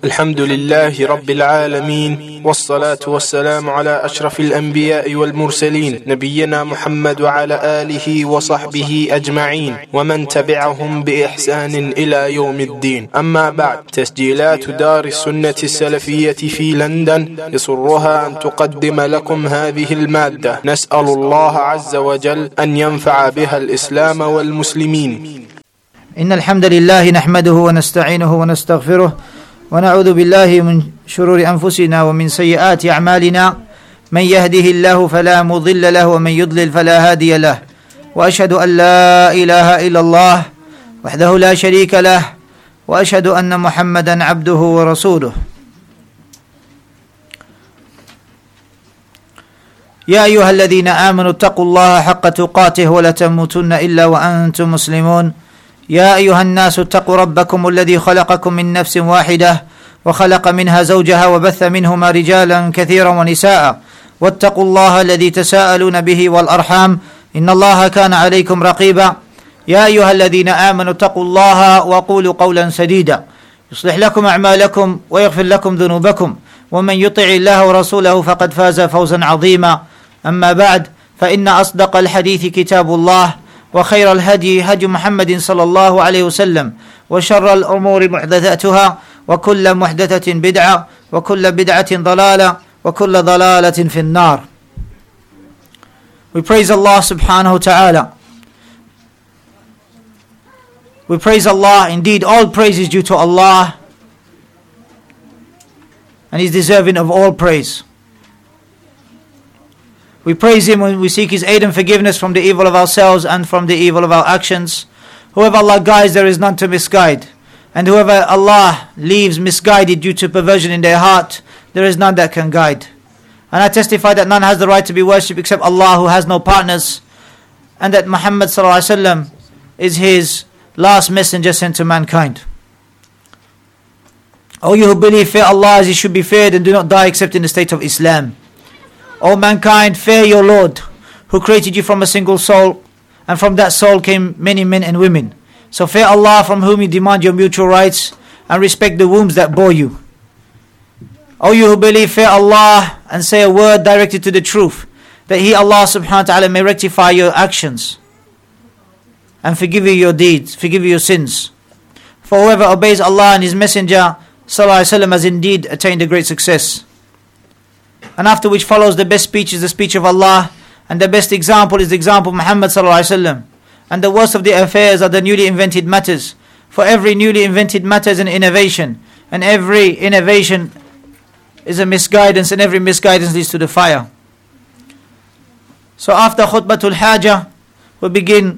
الحمد لله رب العالمين، والصلاة والسلام على أشرف الأنبياء والمرسلين نبينا محمد وعلى آله وصحبه أجمعين ومن تبعهم بإحسان إلى يوم الدين. أما بعد، تسجيلات دار السنة السلفية في لندن يسرها أن تقدم لكم هذه المادة. نسأل الله عز وجل أن ينفع بها الإسلام والمسلمين. إن الحمد لله نحمده ونستعينه ونستغفره ونعوذ بالله من شرور أنفسنا ومن سيئات أعمالنا، من يهده الله فلا مضل له ومن يضلل فلا هادي له، وأشهد أن لا إله إلا الله وحده لا شريك له، وأشهد أن محمدا عبده ورسوله. يا أيها الذين آمنوا اتقوا الله حق تقاته ولا تموتن إلا وأنتم مسلمون. يا أيها الناس اتقوا ربكم الذي خلقكم من نفس واحدة وخلق منها زوجها وبث منهما رجالا كثيرا ونساء، واتقوا الله الذي تساءلون به والأرحام إن الله كان عليكم رقيبا. يا أيها الذين آمنوا اتقوا الله وقولوا قولا سديدا يصلح لكم أعمالكم ويغفر لكم ذنوبكم، ومن يطع الله ورسوله فقد فاز فوزا عظيما. أما بعد، فإن أصدق الحديث كتاب الله، وخير الهدي هدي محمد صلى الله عليه وسلم، وشر الأمور محدثاتها، وكل محدثة بدعة، وكل بدعة ضلالة، وكل ضلالة في النار. We praise Allah subhanahu wa ta'ala. We praise Allah. Indeed, all praise is due to Allah, and He's deserving of all praise. We praise Him when we seek His aid and forgiveness from the evil of ourselves and from the evil of our actions. Whoever Allah guides, there is none to misguide. And whoever Allah leaves misguided due to perversion in their heart, there is none that can guide. And I testify that none has the right to be worshipped except Allah, who has no partners, and that Muhammad sallallahu alaihi wasallam is His last messenger sent to mankind. O you who believe, fear Allah as He should be feared, and do not die except in the state of Islam. O mankind, fear your Lord, who created you from a single soul, and from that soul came many men and women. So fear Allah, from whom you demand your mutual rights, and respect the wombs that bore you. O you who believe, fear Allah, and say a word directed to the truth, that He, Allah subhanahu wa ta'ala, may rectify your actions, and forgive you your deeds, forgive you your sins. For whoever obeys Allah and His Messenger sallallahu alaihi wasallam has indeed attained a great success. And after which follows the best speech is the speech of Allah, and the best example is the example of Muhammad sallallahu alaihi wasallam. And the worst of the affairs are the newly invented matters. For every newly invented matter is an innovation, and every innovation is a misguidance, and every misguidance leads to the fire. So after khutbatul hajah, we begin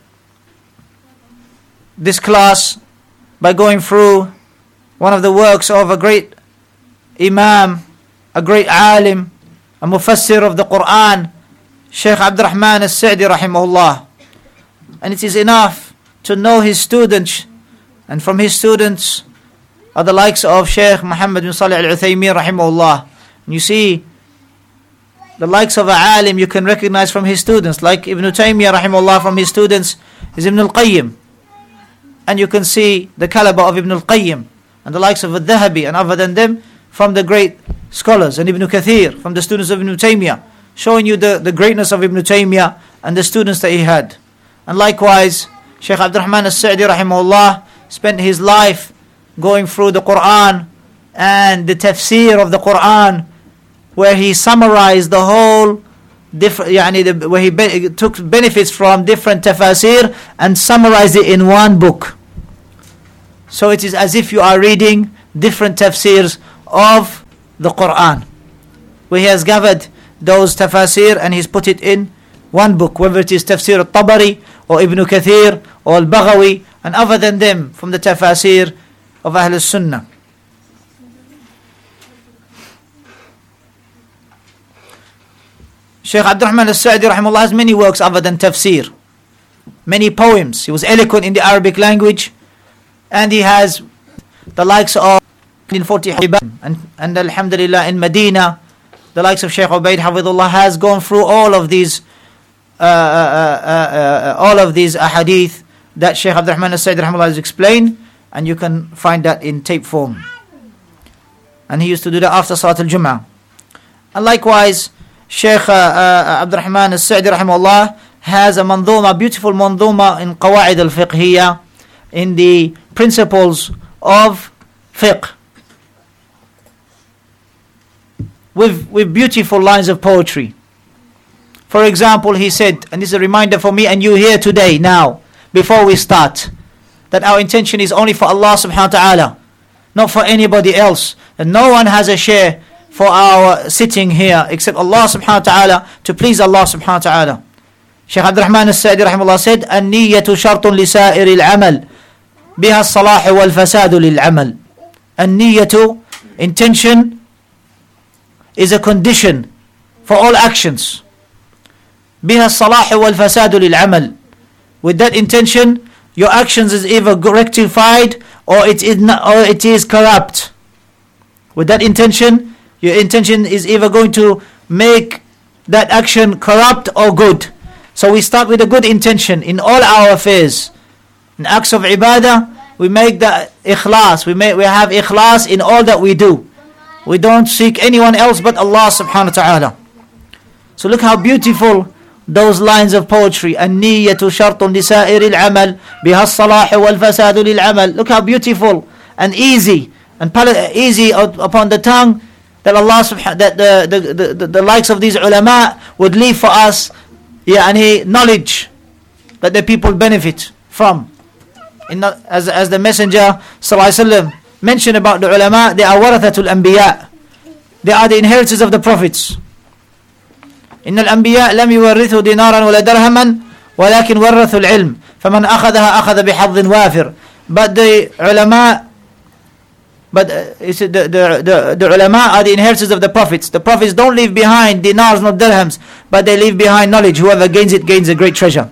this class by going through one of the works of a great Imam, a great alim, a mufassir of the Quran, Shaykh Abdurrahman al-Sa'di rahimahullah. And it is enough to know his students, and from his students are the likes of Shaykh Muhammad bin Salih al-Uthaymin rahimahullah. And you see the likes of a alim you can recognize from his students, like Ibn Taymiyyah rahimahullah. From his students is Ibn al-Qayyim, and you can see the caliber of Ibn al-Qayyim, and the likes of al-Dhahabi, and other than them from the great scholars, and Ibn Kathir from the students of Ibn Taymiyyah, showing you the greatness of Ibn Taymiyyah and the students that he had. And likewise, Shaykh Abdurrahman al-Sa'di rahimahullah spent his life going through the Quran and the tafsir of the Quran, where he summarized the whole where he took benefits from different tafsir and summarized it in one book. So it is as if you are reading different tafsirs of the Quran, where he has gathered those tafsir and he's put it in one book, whether it is Tafsir al-Tabari or Ibn Kathir or al-Baghawi and other than them from the tafsir of Ahlul Sunnah. Shaykh Abdurrahman al-Sa'di rahimahullah has many works other than tafsir, many poems. He was eloquent in the Arabic language, and he has the likes of 40 and alhamdulillah in Medina, the likes of Shaykh Ubaid Hafidhullah has gone through all of these ahadith that Shaykh Abdurrahman al-Sa'di rahimahullah has explained, and you can find that in tape form. And he used to do that after Salat al-Jum'ah. And likewise, Shaykh Abdurrahman al-Sa'di rahimahullah has a mandhuma, beautiful mandhuma in Qawa'id al-Fiqhiyya, in the principles of fiqh, with beautiful lines of poetry. For example, he said, and this is a reminder for me and you here today now, before we start, that our intention is only for Allah subhanahu wa ta'ala, not for anybody else. And no one has a share for our sitting here except Allah subhanahu wa ta'ala, to please Allah subhanahu wa ta'ala. Shaykh Abdurrahman al-Sa'di rahimahullah said, "An-niyyatu shartun li sa'iri al-amal, biha as-salah wal-fasadu lil-amal." An-niyyatu, intention, is a condition for all actions. Biha as-salah wal-fasadu lil-amal. With that intention, your actions is either rectified or it is corrupt. With that intention, your intention is either going to make that action corrupt or good. So we start with a good intention in all our affairs. In acts of ibadah, we make the ikhlas. We have ikhlas in all that we do. We don't seek anyone else but Allah subhanahu wa ta'ala. So look how beautiful those lines of poetry. An-niyyatu shartun li sa'iri al-amal, biha as-salah wal-fasadu lil-amal. Look how beautiful and easy and easy upon the tongue that Allah that the likes of these ulama would leave for us knowledge that the people benefit from. As the Messenger sallallahu alaihi wasallam mentioned about the ulama, they are warathatul anbiya. They are the inheritors of the prophets. إن الأنبياء لم يورثوا دينارا ولا درهما ولكن ورثوا العلم فمن أخذها أخذ بحظ وافر. But the ulama, the ulama are the inheritors of the prophets. The prophets don't leave behind dinars nor dirhams, but they leave behind knowledge. Whoever gains it gains a great treasure.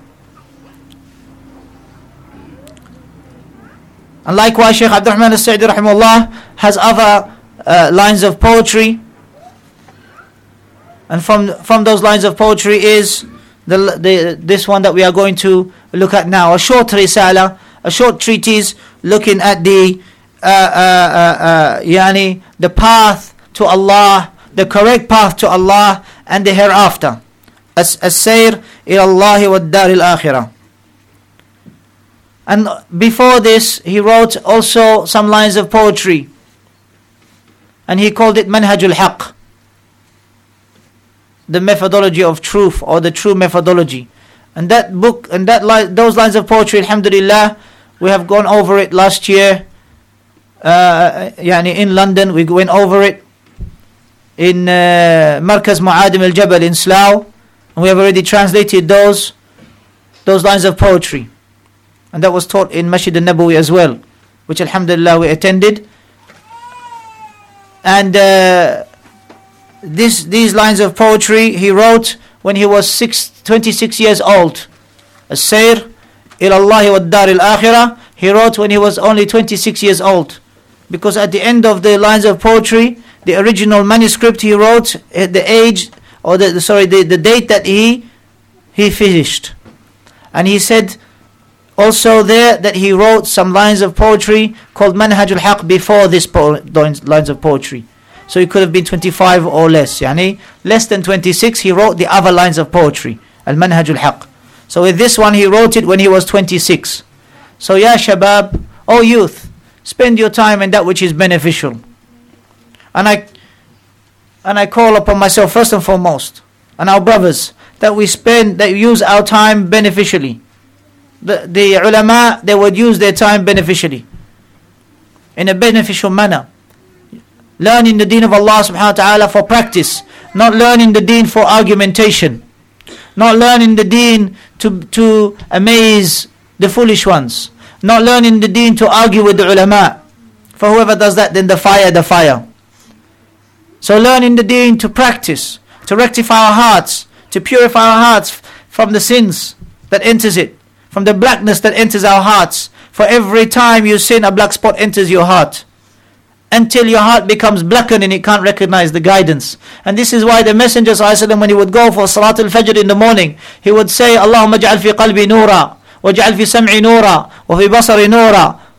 And likewise, Shaykh Abdurrahman al-Sa'di rahimahullah has other lines of poetry. And from those lines of poetry is this one that we are going to look at now. A short risala, a short treatise looking at the path to Allah, the correct path to Allah and the hereafter. As-sayr ila Allah wa ad-dar al-akhirah. And before this, he wrote also some lines of poetry. And he called it Manhajul Haqq, the methodology of truth, or the true methodology. And that book, and those lines of poetry, alhamdulillah, we have gone over it last year. In London, we went over it in Markaz Mu'adim al-Jabal in Slough, and we have already translated those lines of poetry. And that was taught in Masjid al-Nabawi as well, which alhamdulillah we attended. And these lines of poetry he wrote when he was 26 years old. As-sayr ila Allah wa ad-dar al-akhirah, he wrote when he was only 26 years old. Because at the end of the lines of poetry, the original manuscript, he wrote the age, or the date that he finished. And he said also there that he wrote some lines of poetry called Manhajul Haqq before this lines of poetry. So he could have been 25 or less. Less than 26, he wrote the other lines of poetry, Al-Manhajul Haqq. So with this one, he wrote it when he was 26. So ya shabab, O youth, spend your time in that which is beneficial. And I call upon myself first and foremost, and our brothers, that we use our time beneficially. The ulama, they would use their time beneficially, in a beneficial manner. Learning the deen of Allah subhanahu wa ta'ala for practice, not learning the deen for argumentation, not learning the deen to amaze the foolish ones, not learning the deen to argue with the ulama. For whoever does that, then the fire. So learning the deen to practice, to rectify our hearts, to purify our hearts from the sins that enters it, from the blackness that enters our hearts. For every time you sin, a black spot enters your heart, until your heart becomes blackened and it can't recognize the guidance. And this is why the Messenger ﷺ, when he would go for Salat al-Fajr in the morning, he would say, Allahumma ja'al fi qalbi nura, wa ja'al fi sam'i nura, wa fi basari nura,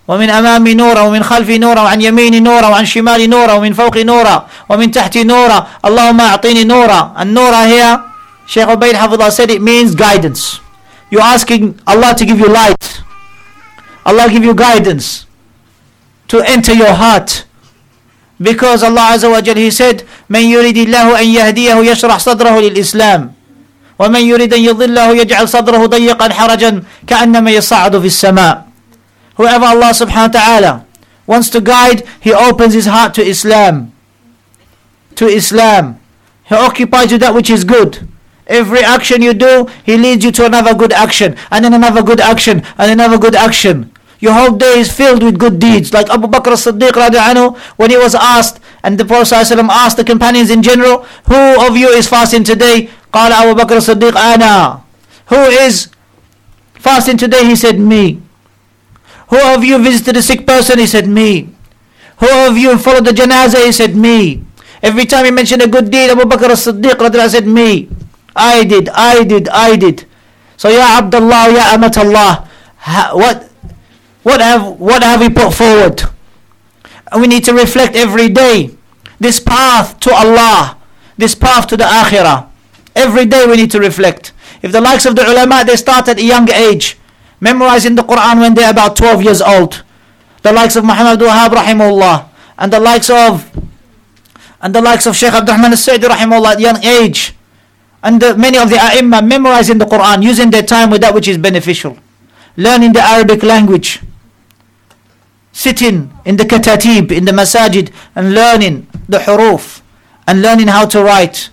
ومن أمامي نورا ومن خلفي نورا وعن يميني نورا وعن شمالي نورا ومن فوقي نورا ومن تحتي نورا اللهم أعطيني نورا. And Nura here, Shaykh Ubaid Hafidhullah said it means guidance. You're asking Allah to give you light. Allah give you guidance to enter your heart. Because Allah Azza wa Jal, He said, من يريد الله أن يهديه يشرح صدره للإسلام ومن يريد أن يضله يجعل صدره ضيقا حرجا كأنما يصعد في السماء. Whoever Allah subhanahu wa ta'ala wants to guide, He opens his heart to Islam. To Islam. He occupies you that which is good. Every action you do, He leads you to another good action, and then another good action, and another good action. Your whole day is filled with good deeds. Like Abu Bakr as-Siddiq radiallahu anhu, when he was asked, and the Prophet ﷺ asked the companions in general, who of you is fasting today? قال Abu Bakr as-Siddiq, أنا. Who is fasting today? He said, me. Who of you visited a sick person? He said, me. Who of you followed the janazah? He said, me. Every time he mentioned a good deed, Abu Bakr as-Siddiq said, me. I did. So, Ya Abdullah, Ya Amat Allah, what have we put forward? And we need to reflect every day. This path to Allah, this path to the Akhirah. Every day we need to reflect. If the likes of the ulama, they start at a young age, memorizing the Quran when they're about 12 years old. The likes of Muhammad Wahab rahimahullah, and the likes of Shaykh Abdurrahman as-Sa'di rahimahullah at young age. And many of the A'imma memorizing the Quran, using their time with that which is beneficial. Learning the Arabic language. Sitting in the katatib, in the masajid, and learning the huruf, and learning how to write.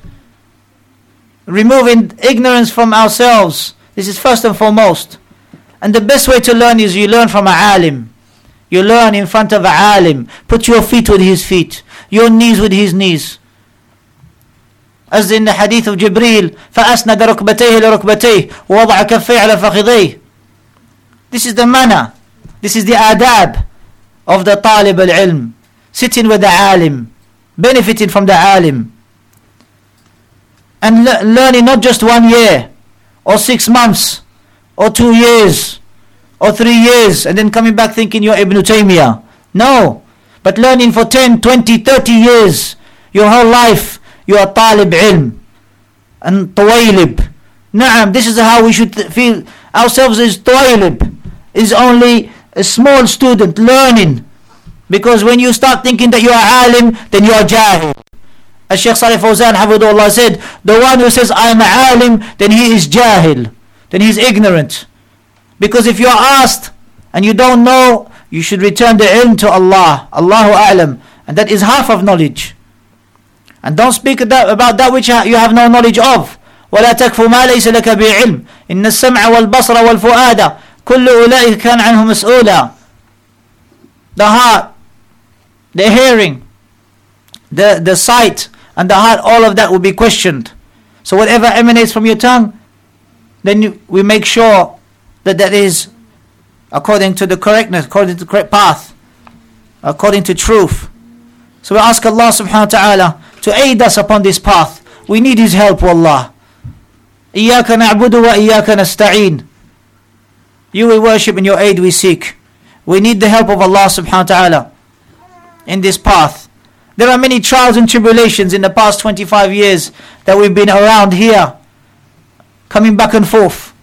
Removing ignorance from ourselves. This is first and foremost. And the best way to learn is you learn from a alim. You learn in front of a alim. Put your feet with his feet, your knees with his knees. As in the hadith of Jibreel, فَأَسْنَدَ رُكْبَتَيْهِ لِرُكْبَتَيْهِ وَوَضَعَ كَفَّيْهِ عَلَى فَخِذَيْهِ. This is the manner. This is the adab of the talib al-ilm. Sitting with the alim. Benefiting from the alim. And learning not just 1 year, or 6 months, or 2 years, or 3 years, and then coming back thinking you're Ibn Taymiyyah. No. But learning for 10, 20, 30 years. Your whole life. You are talib ilm and tawaylib. Naam, this is how we should feel ourselves as tawaylib. Is only a small student learning. Because when you start thinking that you are alim, then you are jahil. As Shaykh Salih Fawzan Hafidhullah said, the one who says I am a alim, then he is jahil. Then he is ignorant. Because if you are asked and you don't know, you should return the ilm to Allah. Allahu a'lam. And that is half of knowledge. And don't speak about that which you have no knowledge of. وَلَا تَكْفُ مَا لَيْسَ لَكَ بِعِلْمٍ إِنَّ السَّمْعَ وَالْبَصْرَ وَالْفُؤَادَ كُلُّ أُولَئِكَ كَانَ عَنْهُ مَسْئُولًا. The heart, the hearing, the sight, and the heart, all of that will be questioned. So whatever emanates from your tongue, then we make sure that that is according to the correctness, according to the correct path, according to truth. So we ask Allah subhanahu wa ta'ala to aid us upon this path. We need His help, wallah. إِيَّاكَ نَعْبُدُ وَإِيَّاكَ نَسْتَعِينُ. You we worship and your aid we seek. We need the help of Allah subhanahu wa ta'ala in this path. There are many trials and tribulations in the past 25 years that we've been around here, coming back and forth.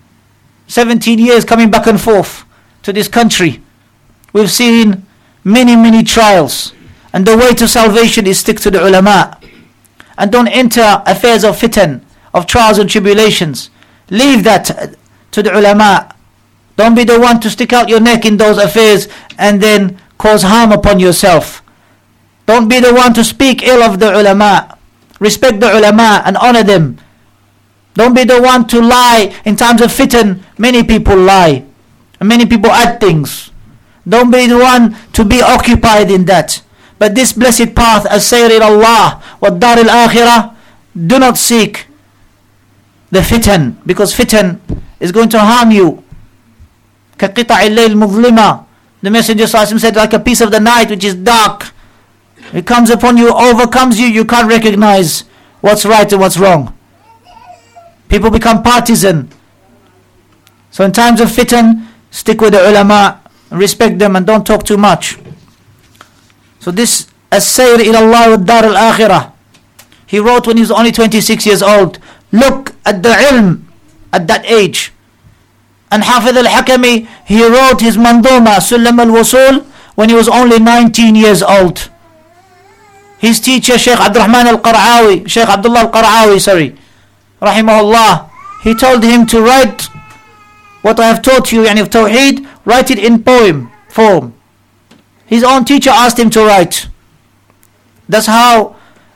17 years coming back and forth to this country. We've seen many trials. And the way to salvation is stick to the ulama. And don't enter affairs of fitan, of trials and tribulations. Leave that to the ulama. Don't be the one to stick out your neck in those affairs and then cause harm upon yourself. Don't be the one to speak ill of the ulama. Respect the ulama and honor them. Don't be the one to lie. In times of fitan, many people lie. And many people add things. Don't be the one to be occupied in that. But this blessed path, as-sayr ila Allah, wa dar al-akhirah, do not seek the fitan, because fitan is going to harm you. كَقِطَعِ اللَّيْلِ مُظْلِمًا. The Messenger said, like a piece of the night which is dark. It comes upon you, overcomes you, you can't recognize what's right and what's wrong. People become partisan. So in times of fitan, stick with the ulama, respect them and don't talk too much. So this As-Sayr ila Allah wa Dar al-Akhirah, he wrote when he was only 26 years old. Look at the ilm at that age. And Hafiz al-Hakami, he wrote his Manduma Sulam al-Wusul when he was only 19 years old. His teacher Shaykh Abdurrahman al-Qar'awi, Shaykh Abdullah al-Qar'awi, rahimahullah, he told him to write what I have taught you, yani of Tawheed, write it in poem form. His own teacher asked him to write. That's how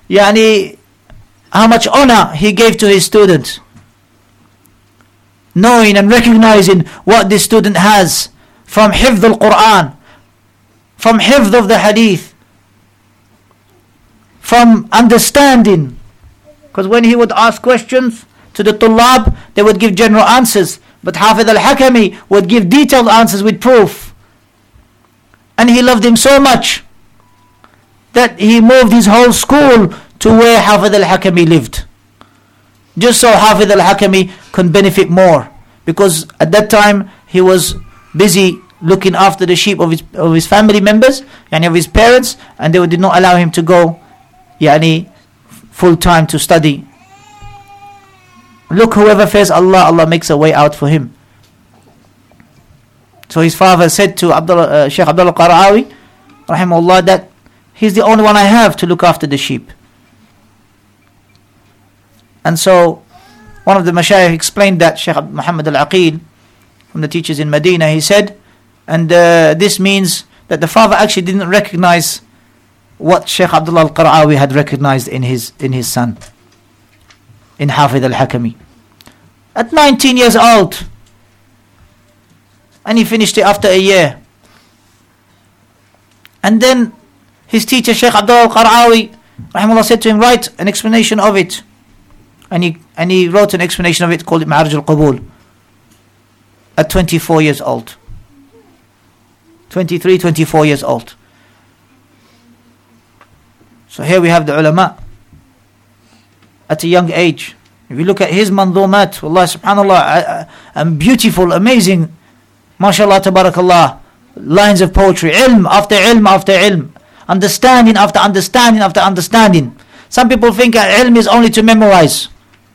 much honor he gave to his student, knowing and recognizing what this student has from hifdh al-Quran, from hifdh of the hadith, from understanding. Because when he would ask questions to the tullab, they would give general answers, but Hafiz al-Hakami would give detailed answers with proof. And he loved him so much that he moved his whole school to where Hafiz al-Hakami lived, just so Hafiz al-Hakami can benefit more, because at that time he was busy looking after the sheep of his family members, of his parents, and they did not allow him to go full time to study. Look, whoever fears Allah, Allah makes a way out for him. So his father said to Shaykh Abdullah al-Qar'awi, rahimahullah, that he's the only one I have to look after the sheep. And so one of the mashayikh explained that, Shaykh Muhammad al-Aqil, from the teachers in Medina, he said, and this means that the father actually didn't recognize what Shaykh Abdullah al-Qar'awi had recognized in his son, in Hafiz al-Hakami. At 19 years old, and he finished it after a year. And then his teacher Shaykh Abdullah al-Qar'awi, rahimahullah, said to him, write an explanation of it. And he wrote an explanation of it, called it Ma'arij al-Qabul, at 24 years old. 23, 24 years old. So here we have the ulama at a young age. If you look at his mandhumat, wallah, subhanallah, and beautiful, amazing, mashallah, tabarakallah, lines of poetry, ilm after ilm after ilm, understanding after understanding after understanding. Some people think ilm is only to memorize,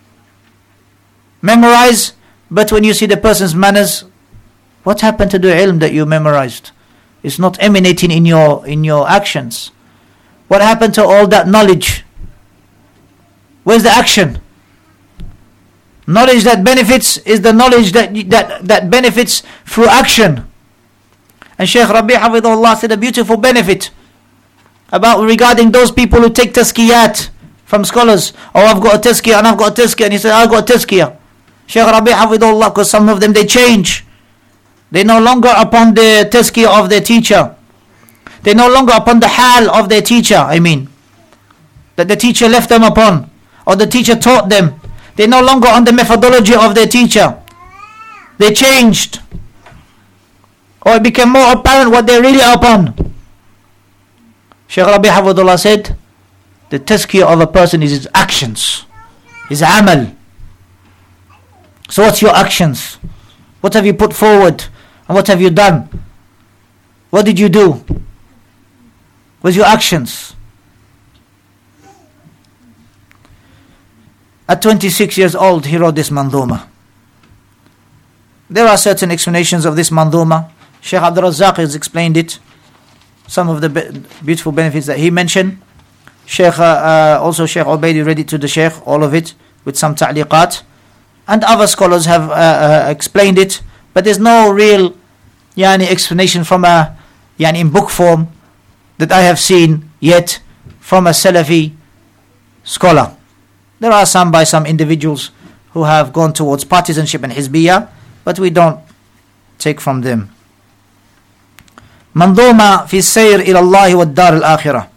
but when you see the person's manners, what happened to the ilm that you memorized? It's not emanating in your actions. What happened to all that knowledge? Where's the action? Knowledge that benefits is the knowledge that benefits through action. And Shaykh Rabi' Hafidhullah said a beautiful benefit regarding those people who take tazkiyat from scholars. Oh, I've got a tazkiyah and I've got a tazkiyah. And he said, I've got a tazkiyah. Shaykh Rabi' Hafidhullah, because some of them, they change. They're no longer upon the tazkiyah of their teacher. They're no longer upon the hal of their teacher, that the teacher left them upon, or the teacher taught them. They're no longer on the methodology of their teacher. They changed, or it became more apparent what they're really upon. Shaykh Rabi' Hafidhullah said, the tazkiyah of a person is his actions, his amal. So what's your actions? What have you put forward? And what have you done? What did you do? What's your actions? At 26 years old, he wrote this mandhuma. There are certain explanations of this mandhuma. Shaykh Abdul Razzaq has explained it. Some of the beautiful benefits that he mentioned. Also Shaykh Ubaidi read it to the Shaykh, all of it, with some ta'liqat. And other scholars have explained it. But there's no real explanation from in book form that I have seen yet from a Salafi scholar. There are some by some individuals who have gone towards partisanship and hizbiyah, but we don't take from them. Mandhuma fi sayr ila Allah wa dar al-akhirah.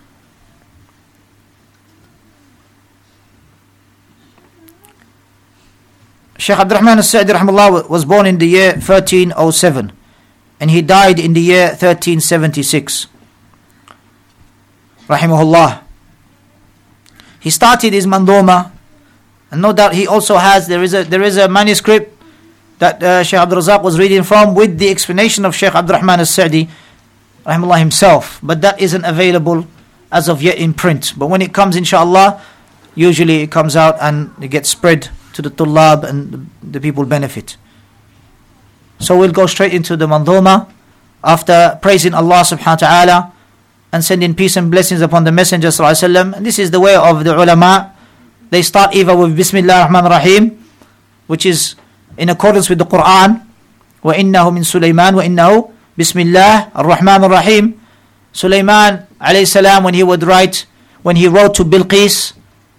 Shaykh Abdurrahman al-Sa'di rahimahullah was born in the year 1307 and he died in the year 1376 rahimahullah. He started his mandhuma, and no doubt he also has, there is a manuscript that Shaykh Abdul Razak was reading from, with the explanation of Shaykh Abdul Rahman al-Sa'di rahimahullah himself, but that isn't available as of yet in print. But when it comes, inshallah, usually it comes out and it gets spread to the tullab and the people benefit. So we'll go straight into the mandhuma after praising Allah subhanahu wa ta'ala and sending peace and blessings upon the Messenger sallallahu alaihi wasallam. And this is the way of the ulama. They start either with Bismillah ar-Rahman ar-Rahim, which is in accordance with the Quran. وَإِنَّهُ مِن سُلَيْمَانَ وَإِنَّهُ Bismillah ar-Rahman ar-Rahim. Sulaiman alayhi salam, when he wrote to Bilqis,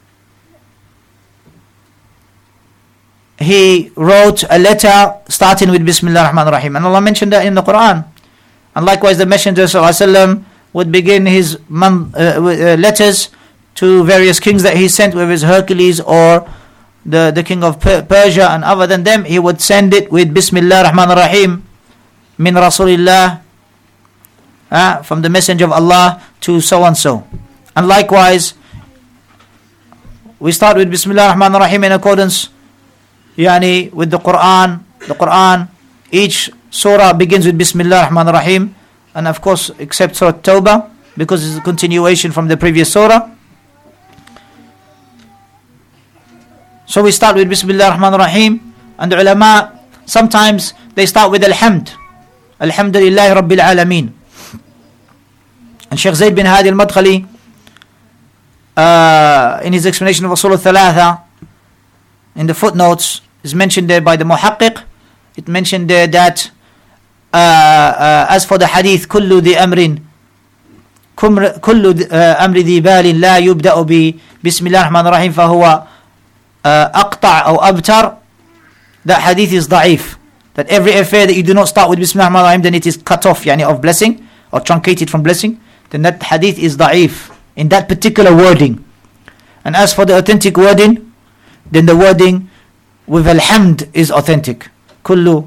he wrote a letter starting with Bismillah ar-Rahman ar-Rahim. And Allah mentioned that in the Quran. And likewise the Messenger sallallahu alaihi wasallam would begin his letters to various kings that he sent, whether it's Hercules or the king of Persia and other than them, he would send it with Bismillah ar-Rahman ar-Rahim, min Rasulillah, from the Messenger of Allah to so and so. And likewise, we start with Bismillah ar-Rahman ar-Rahim in accordance with the Quran. The Quran, each surah begins with Bismillah ar-Rahman ar-Rahim, and of course except Surah Tawbah, because it's a continuation from the previous surah. So we start with Bismillah ar-Rahman ar-Rahim, and the ulama, sometimes they start with Alhamd, Alhamdulillahi Rabbil Alameen. And Shaykh Zayd bin Hadi al-Madkhali, in his explanation of Usul al-Thalatha, in the footnotes, is mentioned there by the Muhaqqiq. It mentioned there that as for the hadith, كل ذي أمر ذي بال لا يبدأ بسم الله الرحمن الرحيم فهو أقطع أو أبتر. That hadith is da'if. That every affair that you do not start with Bismillah ar-Rahman ar-Rahim, then it is cut off, of blessing, or truncated from blessing. Then that hadith is da'if in that particular wording. And as for the authentic wording, then the wording with alhamd is authentic. كل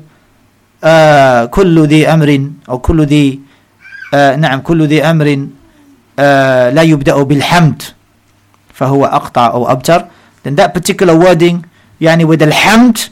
ذي أمر أو كل ذي أمر لا يبدأ بالحمد فهو أقطع أو أبتر. Then that particular wording with alhamd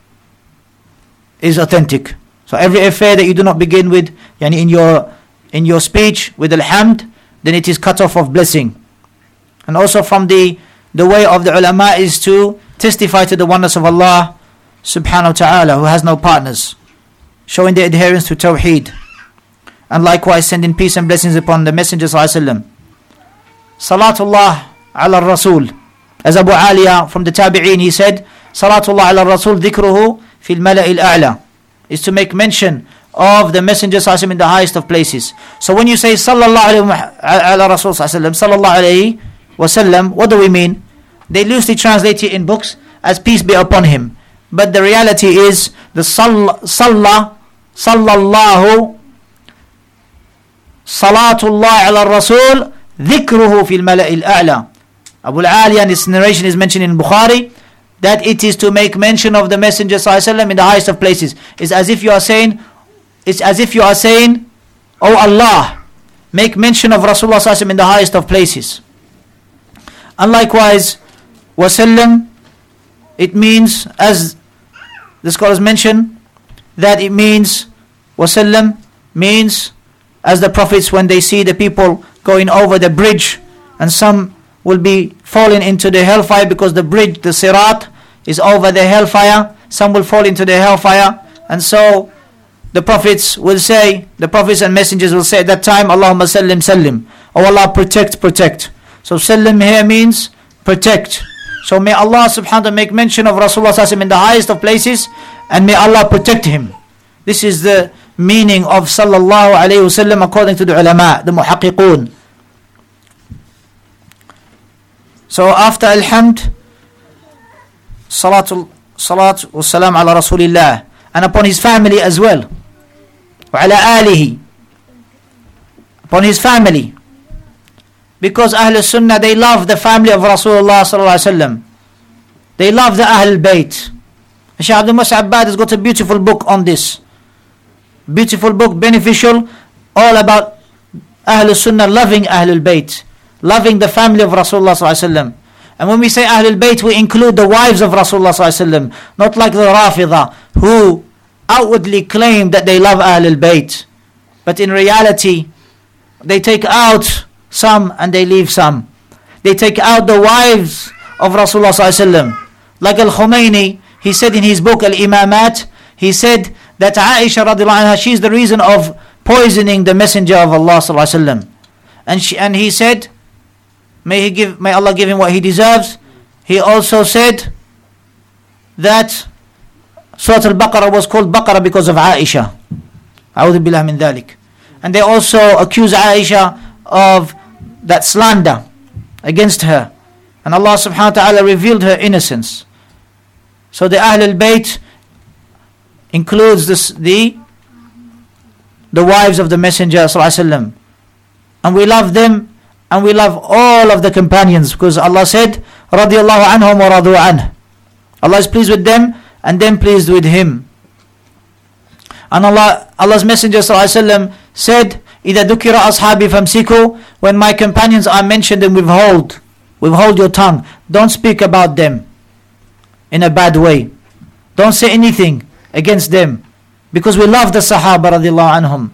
is authentic. So every affair that you do not begin with in your speech with alhamd, then it is cut off of blessing. And also from the way of the ulama is to testify to the oneness of Allah subhanahu wa ta'ala, who has no partners, showing their adherence to Tawheed, and likewise sending peace and blessings upon the Messenger sallallahu alaihi wasallam. Salatullah ala Rasul. As Abu Aliya from the Tabi'een, he said, Salatullah ala Rasul dhikruhu fil mala'i al-a'la, is to make mention of the Messenger sallallahu alaihi wasallam in the highest of places. So when you say Sallallahu ala Rasul sallallahu alaihi wasallam, what do we mean? They loosely translate it in books as peace be upon him. But the reality is the sallallahu, salatullah ala Rasul dhikruhu fil mala'i al-a'la. Abu al-Aliya, and this narration is mentioned in Bukhari, that it is to make mention of the Messenger sallallahu alaihi wasallam in the highest of places. It's as if you are saying, O Allah, make mention of Rasulullah sallallahu alaihi wasallam in the highest of places. And likewise, wasallam, it means, as the scholars mention, that it means, wasallam means, as the prophets, when they see the people going over the bridge, and some will be falling into the hellfire because the bridge, the sirat, is over the hellfire. Some will fall into the hellfire, and so the prophets will say, the prophets and messengers will say at that time, Allahumma sallim sallim, oh Allah, protect. So sallim here means protect. So may Allah subhanahu wa ta'ala make mention of Rasulullah sallallahu alaihi wasallam in the highest of places, and may Allah protect him. This is the meaning of sallallahu alayhi wasallam according to the ulama, the muhaqqiqun. So after alhamd, salat wa salam ala Rasulillah, and upon his family as well, wa ala alihi, upon his family, because Ahl Sunnah, they love the family of Rasulullah sallallahu alaihi wasallam. They love the Ahl Bayt. Shaykh Abdul Musa Abbad has got a beautiful book on this. Beautiful book, beneficial, all about Ahl Sunnah loving Ahlul Bayt, loving the family of Rasulullah sallallahu alaihi wasallam. And when we say Ahlul Bayt, we include the wives of Rasulullah sallallahu alaihi wasallam, not like the Rafida, who outwardly claim that they love Ahlul Bayt, but in reality they take out some and they leave some. They take out the wives of Rasulullah sallallahu alaihi wasallam. Like Al-Khomeini, he said in his book Al-Imamat, he said that Aisha radiallahu anha, she's the reason of poisoning the Messenger of Allah sallallahu alaihi wasallam. And he said, may Allah give him what he deserves. He also said that Surah Al-Baqarah was called Baqarah because of Aisha. A'udhu billah min dhalik. And they also accuse Aisha of that slander against her. And Allah subhanahu wa ta'ala revealed her innocence. So the Ahlul Bayt includes the wives of the Messenger sallallahu alaihi wasallam. And we love them, and we love all of the companions, because Allah said, radiyallahu anhum wa radu anh. Allah is pleased with them, and them pleased with Him. And Allah's Messenger sallallahu alaihi wasallam said, إِذَا ذُكِرَ أَصْحَابِ فَامْسِكُوا, when my companions are mentioned, then withhold your tongue. Don't speak about them in a bad way. Don't say anything against them, because we love the Sahaba radiallahu anhum.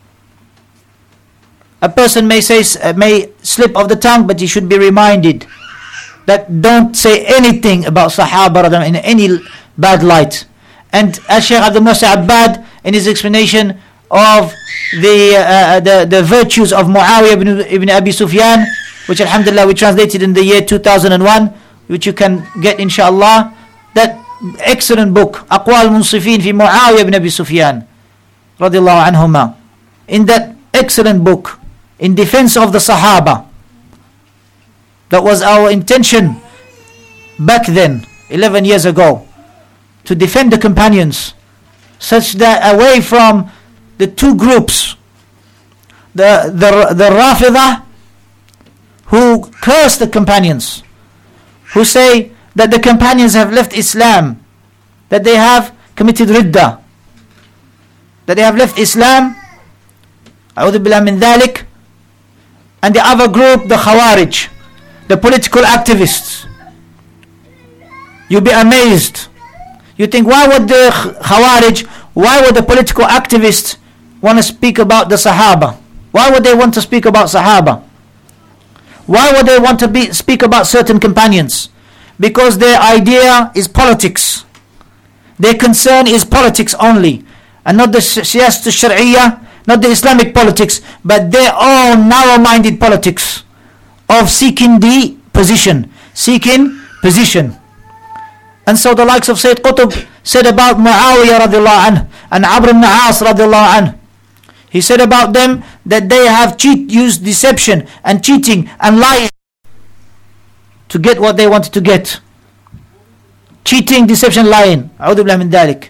A person may slip of the tongue, but he should be reminded that don't say anything about Sahaba in any bad light. And as Shaykh Abdul Muhsin Abbad, in his explanation of the virtues of Muawiyah ibn Abi Sufyan, which alhamdulillah we translated in the year 2001, which you can get inshallah, that excellent book, Aqwal Munsifin fi Muawiyah ibn Abi Sufyan radiallahu anhuma. In that excellent book, in defense of the Sahaba, that was our intention back then, 11 years ago, to defend the companions, such that away from the two groups, the Rafidah, who curse the companions, who say that the companions have left Islam, that they have committed ridda, that they have left Islam, a'udhu billah min dhalik. And the other group, the Khawarij, the political activists. You'll be amazed. You think, why would the Khawarij, why would the political activists want to speak about the Sahaba? Why would they want to speak about Sahaba? Why would they want to speak about certain companions? Because their idea is politics. Their concern is politics only, and not the siyasat al-shar'iyyah, not the Islamic politics, but their own narrow-minded politics of seeking the position. And so the likes of Sayyid Qutb said about Muawiyah radiallahu anhu and Amr ibn As radiallahu anhu. He said about them that they have used deception and cheating and lying to get what they wanted to get. Cheating, deception, lying. A'udhu billah min dhalik.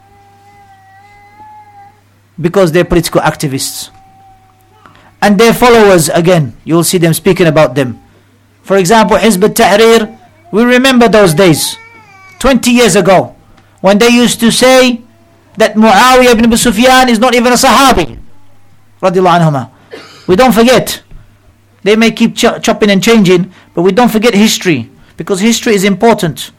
Because they're political activists. And their followers, again, you will see them speaking about them. For example, Hizb al-Tahrir, we remember those days, 20 years ago, when they used to say that Muawiyah ibn Abi Sufyan is not even a Sahabi, radiallahu anhuma. We don't forget. They may keep chopping and changing, but we don't forget history, because history is important.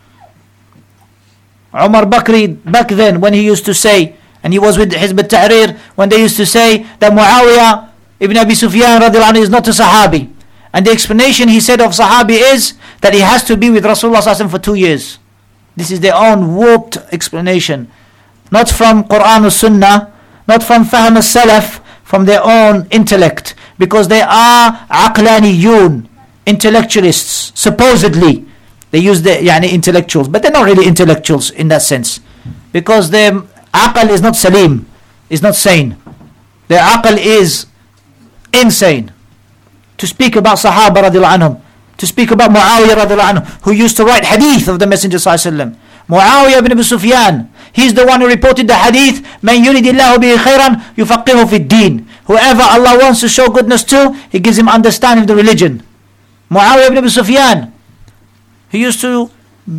Umar Bakri, back then, when he used to say, and he was with Hizb al-Tahrir, when they used to say that Muawiyah ibn Abi Sufyan radiallahu anhu is not a Sahabi. And the explanation he said of Sahabi is that he has to be with Rasulullah sallallahu alaihi wasallam for 2 years. This is their own warped explanation. Not from Quran or Sunnah, not from Fahm al-Salaf, from their own intellect. Because they are aqlaniyun, intellectualists, supposedly. They use the intellectuals, but they're not really intellectuals in that sense. Because their aql is not salim, is not sane. Their aql is insane. To speak about Sahaba radiallahu anhum, to speak about Muawiyah radiallahu anhu, who used to write hadith of the Messenger sallallahu alaihi wasallam. Muawiyah ibn Abi Sufyan, he's the one who reported the hadith, Man yuridillahu bihi khairan yufaqihu fi ddin. Whoever Allah wants to show goodness to, He gives him understanding of the religion. Muawiyah ibn Abi Sufyan, he used to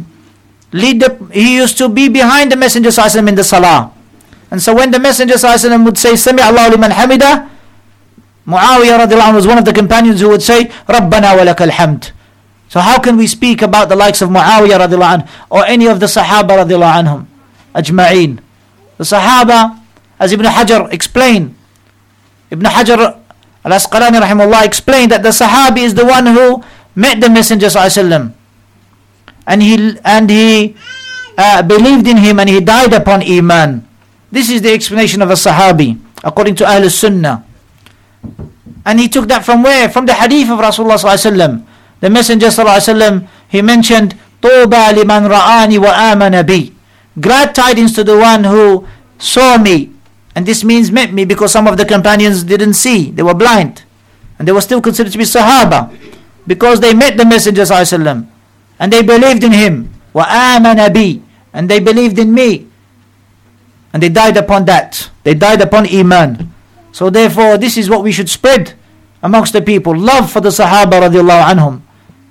be behind the Messenger sallallahu alaihi wasallam in the salah. And so when the Messenger sallallahu alaihi wasallam would say, Sami Allahu liman hamida, Muawiyah radiallahu anhu was one of the companions who would say, Rabbana wa lakal hamd. So how can we speak about the likes of Muawiyah radiallahu anhu or any of the Sahaba radiallahu anhum? أجمعين. The Sahaba, as Ibn Hajar explained, Ibn Hajar al-Asqalani rahimahullah explained that the Sahabi is the one who met the Messenger sallallahu alaihi wasallam, and he believed in him, and he died upon Iman. This is the explanation of a Sahabi according to Ahl Sunnah. And he took that from where? From the hadith of Rasulullah sallallahu alaihi wasallam. The Messenger sallallahu alaihi wasallam, he mentioned, "Tuba liman ra'ani wa amana bi." Glad tidings to the one who saw me, and this means met me, because some of the companions didn't see, they were blind, and they were still considered to be Sahaba because they met the Messenger sallallahu alaihi wasallam and they believed in him. Wa amana bi, and they believed in me, and they died upon that. They died upon Iman. So therefore, this is what we should spread amongst the people: love for the Sahaba radiallahu anhum.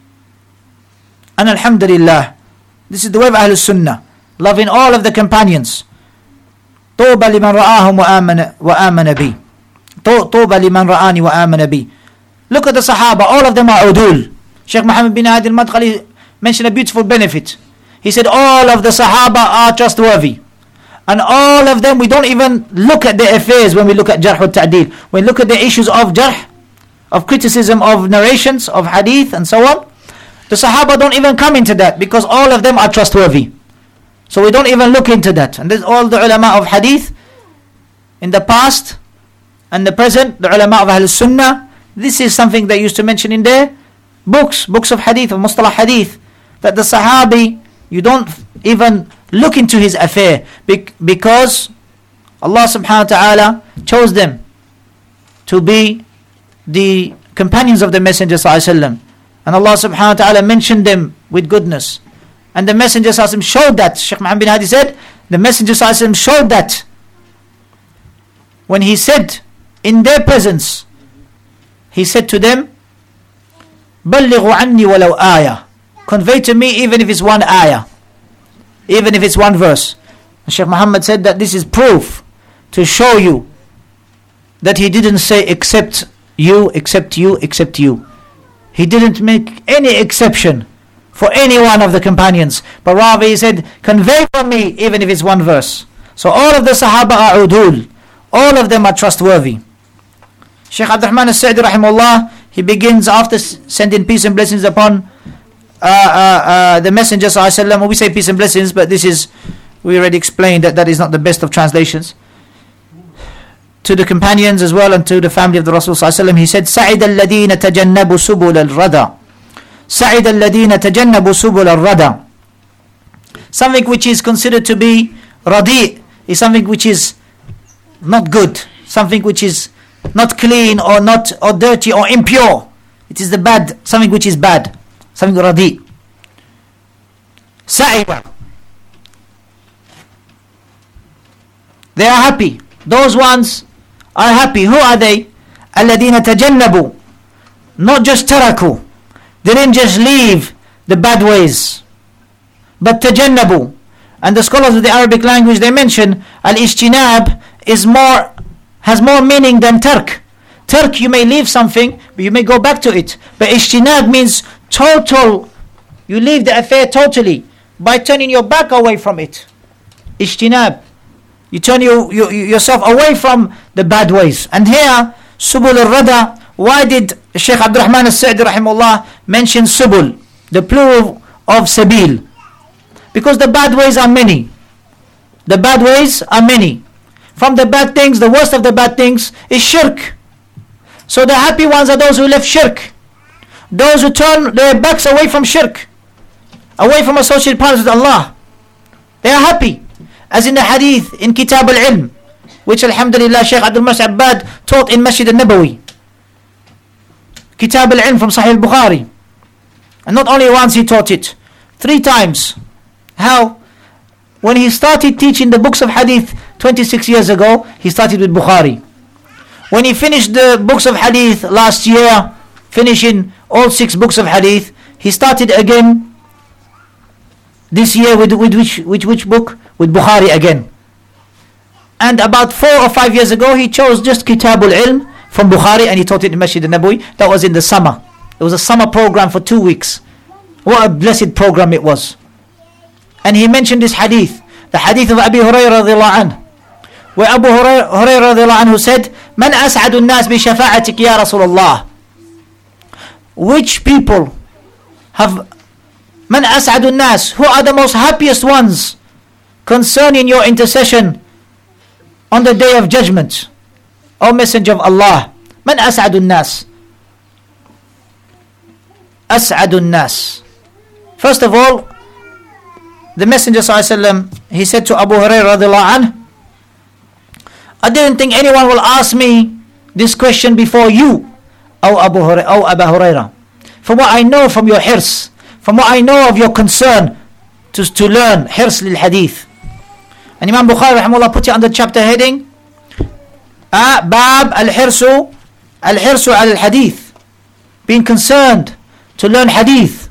And alhamdulillah, this is the way of Ahl Sunnah, loving all of the companions. طوبى لمن رآهم وآمن بي. طوبى لمن رآني وآمن بي. Look at the Sahaba, all of them are udul. Sheikh Muhammad bin Hadi al-Madkhali mentioned a beautiful benefit. He said all of the Sahaba are trustworthy, and all of them, we don't even look at their affairs when we look at Jarh al-Ta'dil. When we look at the issues of Jarh, of criticism of narrations, of hadith and so on, the Sahaba don't even come into that, because all of them are trustworthy. So we don't even look into that. And there's all the ulama of hadith in the past and the present, the ulama of Ahl Sunnah, this is something they used to mention in their books of hadith, of Mustalah hadith, that the Sahabi, you don't even look into his affair, because Allah subhanahu wa ta'ala chose them to be the companions of the Messenger sallallahu alaihi wasallam. And Allah subhanahu wa ta'ala mentioned them with goodness. And the Messenger sallallahu alaihi wasallam showed that. Shaykh Muhammad bin Hadi said, the Messenger sallallahu alaihi wasallam showed that when he said in their presence, he said to them, بَلِّغُوا عَنِّي وَلَوْ آيَةً. Convey to me even if it's one ayah, even if it's one verse. And Shaykh Muhammad said that this is proof to show you that he didn't say except you, except you, except you. He didn't make any exception for any one of the companions, but rather he said, convey from me even if it's one verse. So all of the Sahaba are udul, all of them are trustworthy. Shaykh Abdurrahman al-Sa'di rahimahullah, he begins after sending peace and blessings upon the Messenger sallallahu alaihi wasallam. We say peace and blessings, but this is, we already explained that is not the best of translations. To the companions as well, and to the family of the Rasul sallallahu alaihi wasallam, he said, سَعِدَ الَّذِينَ تَجَنَّبُوا سُبُلَ الرَّدَى. سَعِدَ الَّذِينَ تَجَنَّبُوا سُبُلَ الرَّدَى. Something which is considered to be radi is something which is not good, something which is not clean or not, or dirty or impure. It is the bad, something which is bad, something radi. Sa'iba. They are happy. Those ones are happy. Who are they? الَّذِينَ تَجَنَّبُوا. Not just taraku. They didn't just leave the bad ways, but tajannabu. And the scholars of the Arabic language, they mention al-ijtinab has more meaning than tark. Tark, you may leave something, but you may go back to it. But ijtinab means total. You leave the affair totally by turning your back away from it. Ijtinab. You turn yourself away from the bad ways. And here, subul al-rada. Why did Shaykh Abdurrahman al-Sa'di rahimahullah mention subul, the plural of sabil? Because the bad ways are many. The bad ways are many. From the bad things, the worst of the bad things is shirk. So the happy ones are those who left shirk, those who turn their backs away from shirk, away from associated partners with Allah. They are happy. As in the hadith in Kitab al-Ilm, which alhamdulillah Shaykh Abdul Muhsin Abbad taught in Masjid al-Nabawi. Kitab al-Ilm from Sahih al-Bukhari. And not only once he taught it, 3 times. How? When he started teaching the books of hadith 26 years ago, he started with Bukhari. When he finished the books of hadith last year, finishing all 6 books of hadith, he started again this year with which book? With Bukhari again. And about 4 or 5 years ago, he chose just Kitab al-Ilm from Bukhari, and he taught it in Masjid al-Nabawi. That was in the summer. It was a summer program for 2 weeks. What a blessed program it was. And he mentioned this hadith, the hadith of Abi Hurairah radiallahu anhu, where Abu Hurairah radiallahu anhu said, Man as'adu nas bi shafa'atik ya Rasulullah. Which people have, Man as'adu nas, who are the most happiest ones concerning your intercession on the day of judgment, O Messenger of Allah? Man as'adu nas. As'adu nas. First of all, the Messenger ﷺ, he said to Abu Hurairah radiallahu anhu, I didn't think anyone will ask me this question before you, O Abu Hurairah. From what I know from your hirs, from what I know of your concern to learn hirs lil hadith. And Imam Bukhari rahimahullah put it under chapter heading, Bab al-hirsu al-hadith, being concerned to learn hadith.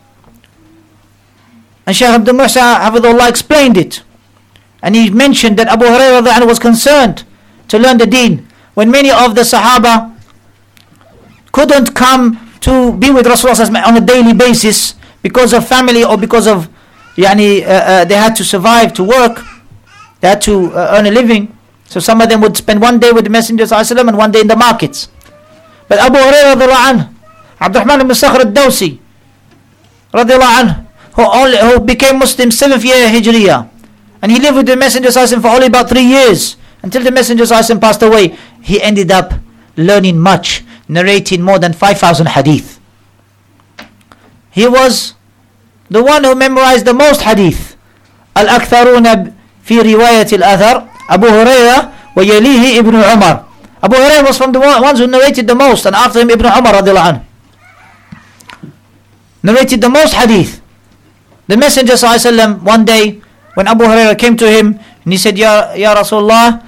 And Shaykh Abdul Muhsin Hafidhullah explained it. And he mentioned that Abu Hurairah was concerned to learn the deen when many of the Sahaba couldn't come to be with Rasulullah on a daily basis because of family or because of they had to survive, to work, they had to earn a living. So some of them would spend one day with the Messenger ﷺ and one day in the markets. But Abu Hurairah radiallahu anhu, Abdurrahman ibn Sakhr al-Dawsi radiallahu anhu, who became Muslim 7th year Hijriya, and he lived with the Messenger ﷺ for only about 3 years until the Messenger ﷺ passed away. He ended up learning much, narrating more than 5,000 hadith. He was the one who memorized the most hadith. Al-aktharuna fi riwayat al-athar, Abu Hurairah wa yalihi Ibn Umar. Abu Hurairah was from the ones who narrated the most, and after him Ibn Umar radiallahu anhu narrated the most hadith. The Messenger ﷺ, one day when Abu Hurairah came to him and he said, Ya Rasulullah,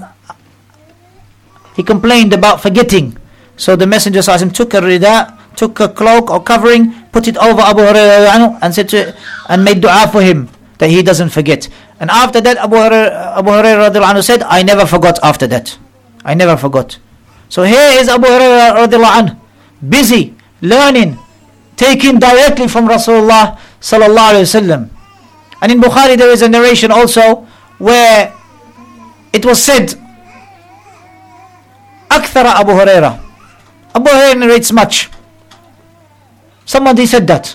he complained about forgetting. So the Messenger ﷺ took a rida, took a cloak or covering, put it over Abu Hurairah and said and made dua for him that he doesn't forget. And after that Abu Hurairah said, I never forgot after that. I never forgot. So here is Abu Hurairah busy learning, taking directly from Rasulullah sallallahu alaihi wasallam. And in Bukhari there is a narration also where it was said, Akthara Abu Hurairah. Abu Hurairah narrates much. Somebody said that.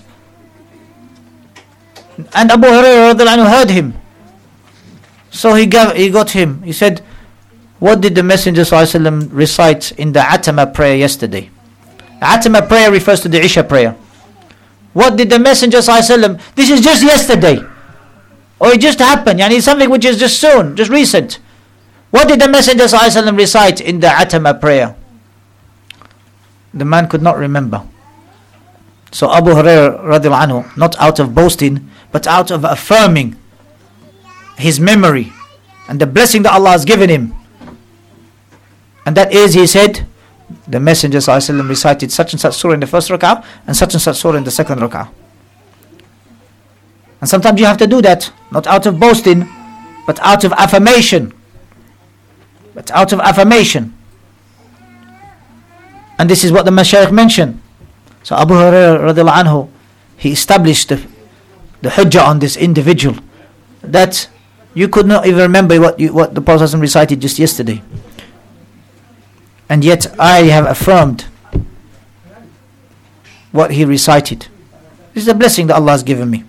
And Abu Hurairah heard him. So he got him. He said, what did the Messenger ﷺ recite in the Atama prayer yesterday? The Atama prayer refers to the Isha prayer. What did the Messenger ﷺ, this is just yesterday, or it just happened, it's something which is just soon, just recent. What did the Messenger ﷺ recite in the Atama prayer? The man could not remember. So Abu Hurairah radiallahu anhu, not out of boasting, but out of affirming his memory and the blessing that Allah has given him. And that is, he said, the Messenger ﷺ recited such and such surah in the first rak'ah and such surah in the second rak'ah. And sometimes you have to do that, not out of boasting, but out of affirmation. And this is what the Mashaykh mentioned. So Abu Hurairah radiallahu anhu, he established the hujjah on this individual, that you could not even remember what the Prophet recited just yesterday. And yet I have affirmed what he recited. This is a blessing that Allah has given me.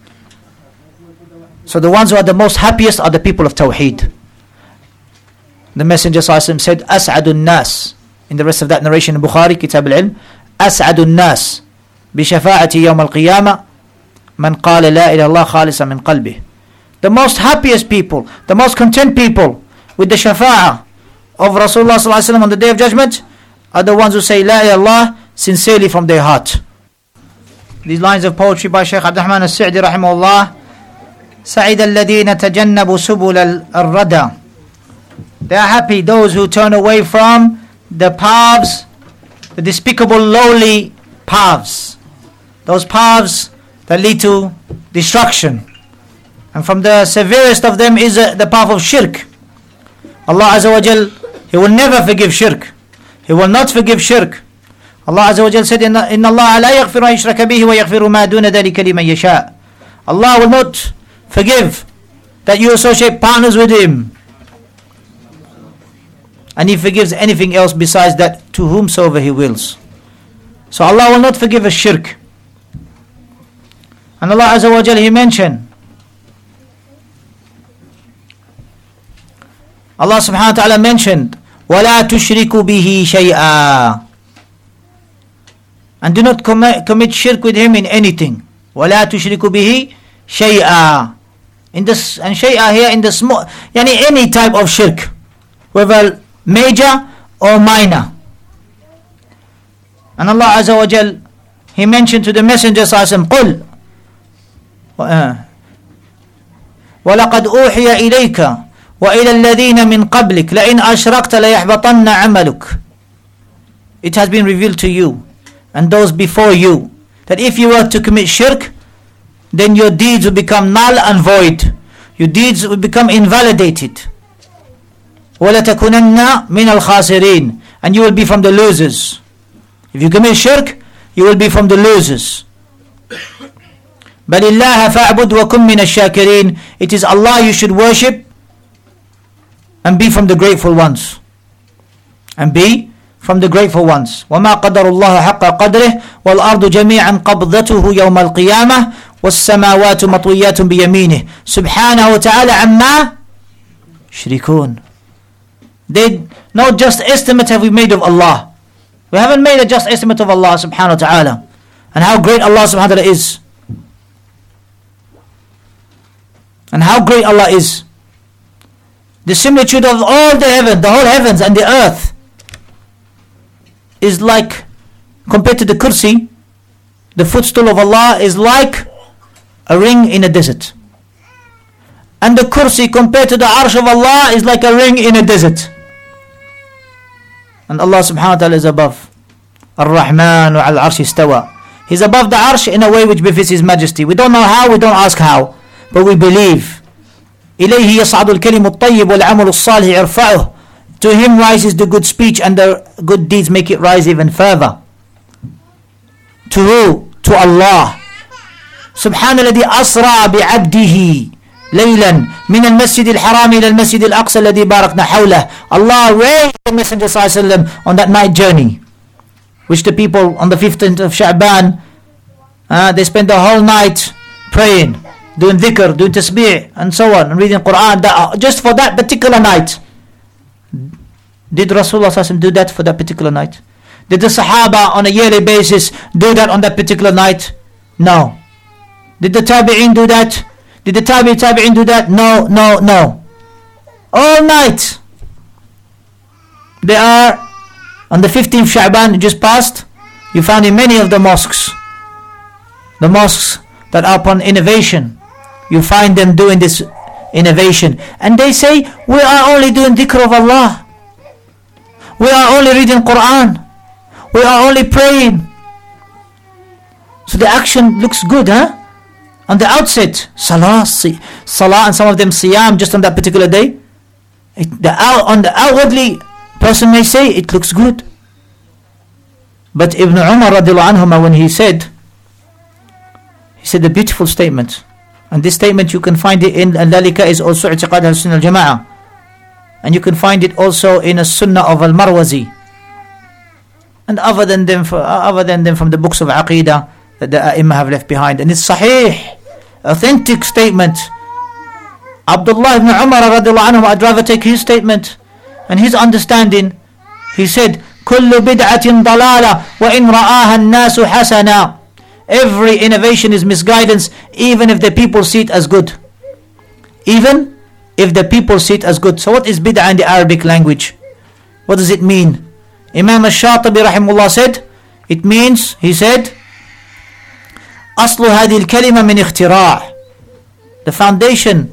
So the ones who are the most happiest are the people of Tawheed. The Messenger ﷺ said, As'adun nas. In the rest of that narration in Bukhari, Kitab al-Ilm, As'adun nas bi shafa'ati yawm al-qiyamah man qala la ilaha illallah khalisan min qalbih. The most happiest people, the most content people with the shafa'ah of Rasulullah ﷺ on the day of judgment are the ones who say La ilaha illallah sincerely from their heart. These lines of poetry by Shaykh Abdurrahman al-Sa'di rahimahullah. سعيد الذين تجنبوا سبل الردى. They are happy, those who turn away from the paths, the despicable lowly paths, those paths that lead to destruction. And from the severest of them is the path of shirk. Allah Azza wa Jal, He will never forgive shirk. He will not forgive shirk. Allah Azza wa Jal said, إِنَّ اللَّهَ لَا يَغْفِرُ أَن يُشْرَكَ بِهِ وَيَغْفِرُ مَا دُونَ ذَلِكَ لِمَن يَشَاءُ. Allah will not forgive that you associate partners with Him. And He forgives anything else besides that to whomsoever He wills. So Allah will not forgive a shirk. And Allah Azza wa Jal, He mentioned, Allah subhanahu wa ta'ala mentioned, وَلَا تُشْرِكُوا بِهِ شَيْئًا, and do not commit shirk with Him in anything. وَلَا تُشْرِكُوا بِهِ شَيْئًا. In this, and shay'a here in the small, yani any type of shirk, whether major or minor. And Allah Azza wa Jal, He mentioned to the Messenger sallallahu alaihi wasallam, وَلَقَدْ أُوحِيَ إِلَيْكَ وَإِلَى الَّذِينَ مِنْ قَبْلِكَ لَإِنْ أَشْرَكْتَ لَيَحْبَطَنَّ عَمَلُكَ. It has been revealed to you and those before you that if you were to commit shirk, then your deeds will become null and void. Your deeds will become invalidated. وَلَتَكُنَنَّ مِنَ الْخَاسِرِينَ, and you will be from the losers. If you commit shirk, you will be from the losers. بَلِ اللَّهَ فَاعْبُدْ وَكُمْ مِنَ الشَّاكِرِينَ. It is Allah you should worship and be from the grateful ones. And be from the grateful ones. وَمَا قَدَرُ اللَّهَ حَقَّ قَدْرِهِ وَالْأَرْضُ جَمِيعًا قَبْضَتُهُ يَوْمَ الْقِيَامَةِ وَالسَّمَاوَاتُ مَطْوِيَّاتٌ بِيَمِينِهِ سُبْحَانَهُ وَتَعَالَى عَمَّا يُشْرِكُونَ. No just estimate have we made of Allah. We haven't made a just estimate of Allah subhanahu wa ta'ala and how great Allah subhanahu wa ta'ala is. And how great Allah is. The similitude of all the heaven, the whole heavens and the earth is like, compared to the kursi, the footstool of Allah is like a ring in a desert. And the kursi compared to the arsh of Allah is like a ring in a desert. And Allah subhanahu wa ta'ala is above. Ar-Rahman wa al-Arsh istawa. He's above the arsh in a way which befits His majesty. We don't know how, we don't ask how, but we believe. إِلَيْهِ يَصْعَدُ الْكَلِمُ الطَّيِّبُ وَالْعَمَلُ الصَّالِحِ يَرْفَعُهُ. To Him rises the good speech and the good deeds make it rise even further. To who? To Allah. سبحان الذي أسرى بعبده ليلا من المسجد الحرام إلى المسجد الأقصى الذي باركنا حوله. Allah raised the Messenger صلى الله عليه وسلم on that night journey, which the people on the 15th of Sha'ban, they spent the whole night praying, doing dhikr, doing tasbih and so on, and reading Quran, just for that particular night. Did Rasulullah sallallahu alaihi wasallam do that for that particular night? Did the Sahaba on a yearly basis do that on that particular night? No. Did the Tabi'in do that? Did the Tabi'in do that? No. All night. They are on the 15th Sha'ban just passed. You found in many of the mosques that are upon innovation, you find them doing this innovation. And they say, we are only doing dhikr of Allah. We are only reading Quran. We are only praying. So the action looks good, huh? On the outset, salah, and some of them siyam just on that particular day. On the outwardly, person may say it looks good. But Ibn Umar radiallahu anhuma, when he said a beautiful statement. And this statement you can find it in Al-Lalika is also i'tiqad al-Sunnah al-Jama'ah. And you can find it also in a Sunnah of Al-Marwazi. And other than them from the books of Aqidah that the A'imma have left behind. And it's sahih, authentic statement. Abdullah ibn Umar radiallahu anhu, I'd rather take his statement and his understanding. He said, كُلُّ بِدْعَةٍ ضَلَالَةٍ وَإِنْ رَآهَا النَّاسُ حَسَنًا. Every innovation is misguidance, even if the people see it as good. Even if the people see it as good. So what is bid'ah in the Arabic language? What does it mean? Imam al-Shatibi rahimahullah said, it means, he said, أصل هذه الكلمة من اختراع. The foundation.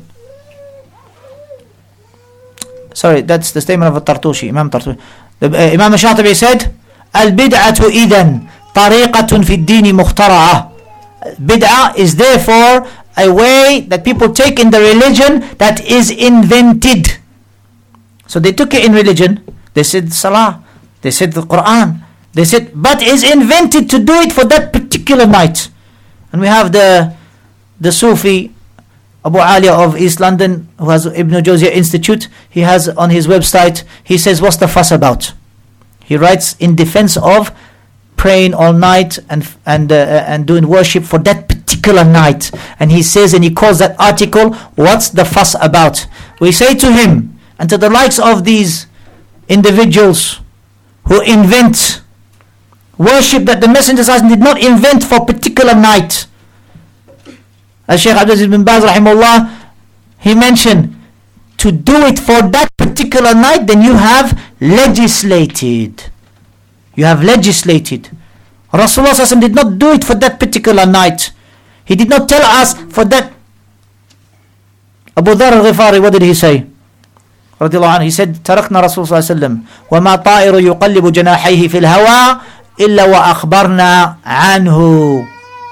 Sorry, that's the statement of Tartushi, Imam Tartushi. Imam al-Shatibi said, البدعة إذن طريقة في الدين مخترعة. Bid'ah is therefore a way that people take in the religion that is invented. So they took it in religion. They said Salah. They said the Quran. They said, but is invented to do it for that particular night. And we have the Sufi Abu Aliya of East London, who has Ibn Jawziyah Institute, he has on his website, he says, what's the fuss about? He writes in defense of praying all night and doing worship for that particular night. And he says, and he calls that article, what's the fuss about? We say to him, and to the likes of these individuals who invent worship that the Messenger did not invent for a particular night. As Shaykh Abdul Aziz bin Baz rahimahullah, he mentioned, to do it for that particular night, then you have legislated. You have legislated. Rasulullah did not do it for that particular night. He did not tell us for that. Abu Dharr al-Ghifari, what did he say? Radiallahu anhu, he said, تركنا رسول صلى الله عليه وسلم وما طائر يقلب جناحيه في الهواء إلا وأخبرنا عنه.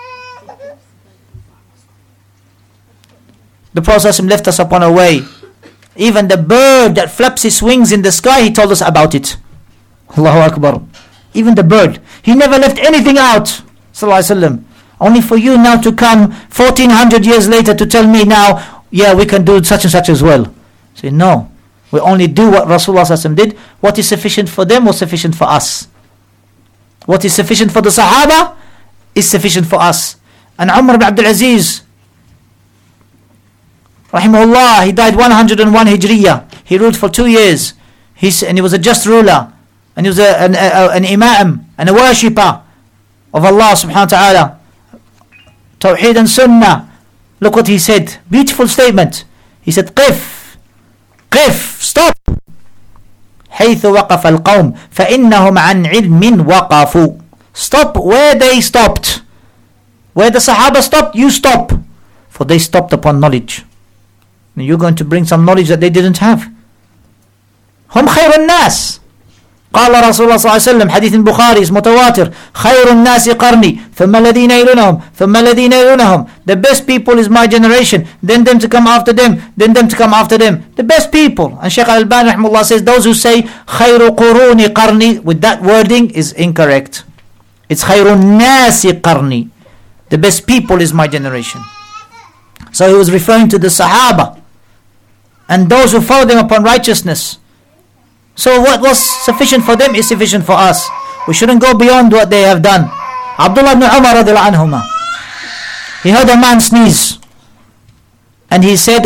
The Prophet left us upon a way. Even the bird that flaps his wings in the sky, he told us about it. Allahu Akbar. Even the bird. He never left anything out. Sallallahu Alaihi Wasallam. Only for you now to come 1400 years later to tell me now, yeah, we can do such and such as well. Say, no. We only do what Rasulullah ﷺ did. What is sufficient for them was sufficient for us. What is sufficient for the Sahaba is sufficient for us. And Umar ibn Abdul Aziz, rahimahullah, he died 101 Hijriya. He ruled for 2 years. And he was a just ruler. And he was an imam and a worshipper of Allah subhanahu wa ta'ala. Tawheed and Sunnah. Look what he said. Beautiful statement. He said, قف, stop. حيث وقف القوم فإنهم عن علم وقفوا. Stop where they stopped. Where the Sahaba stopped, you stop. For they stopped upon knowledge. And you're going to bring some knowledge that they didn't have. هم خير الناس. قال رسول الله صلى الله عليه وسلم, حديث البخاري is متواتر, خير الناس قرني ثم الذين يلونهم ثم الذين يلونهم. The best people is my generation, then them to come after them, then them to come after them. The best people. And Shaykh Al-Albani rahimahullah says, those who say خير قروني قرني with that wording is incorrect. It's خير الناس قرني. The best people is my generation. So he was referring to the Sahaba and those who follow them upon righteousness. So what was sufficient for them is sufficient for us. We shouldn't go beyond what they have done. Abdullah ibn Umar radiallahu anhuma, he heard a man sneeze, and he said,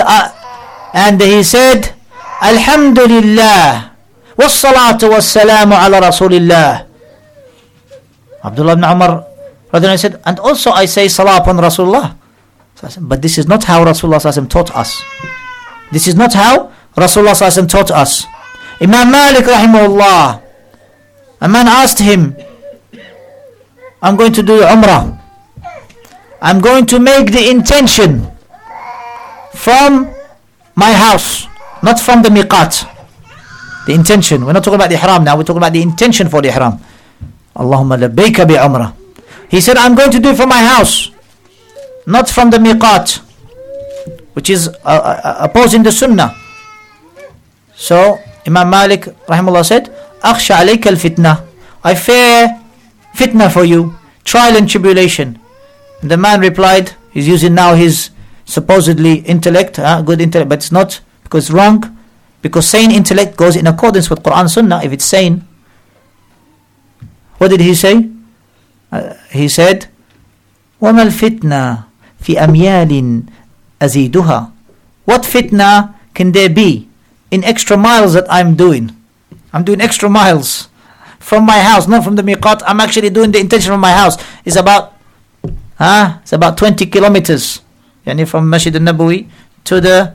Alhamdulillah, wassalatu wassalamu ala Rasulillah. Abdullah ibn Umar radiallahu anhu said, and also I say salah upon Rasulullah. But this is not how Rasulullah taught us. This is not how Rasulullah taught us. Imam Malik rahimahullah, a man asked him, I'm going to do Umrah. I'm going to make the intention from my house, not from the miqat. The intention. We're not talking about the ihram now, we're talking about the intention for the ihram. Allahumma labbayka bi Umrah. He said, I'm going to do it from my house, not from the miqat, which is opposing the sunnah. So Imam Malik rahimahullah said, أخشى عليك الفتنة. I fear fitna for you, trial and tribulation. And the man replied, he's using now his supposedly intellect, good intellect, but it's not, because it's wrong, because sane intellect goes in accordance with Quran Sunnah if it's sane. What did he say? He said, وما الفتنة في أميال أزيدها. What fitna can there be in extra miles that I'm doing? I'm doing extra miles from my house, not from the miqat. I'm actually doing the intention from my house. It's about 20 kilometers. Yani from Masjid al-Nabawi to the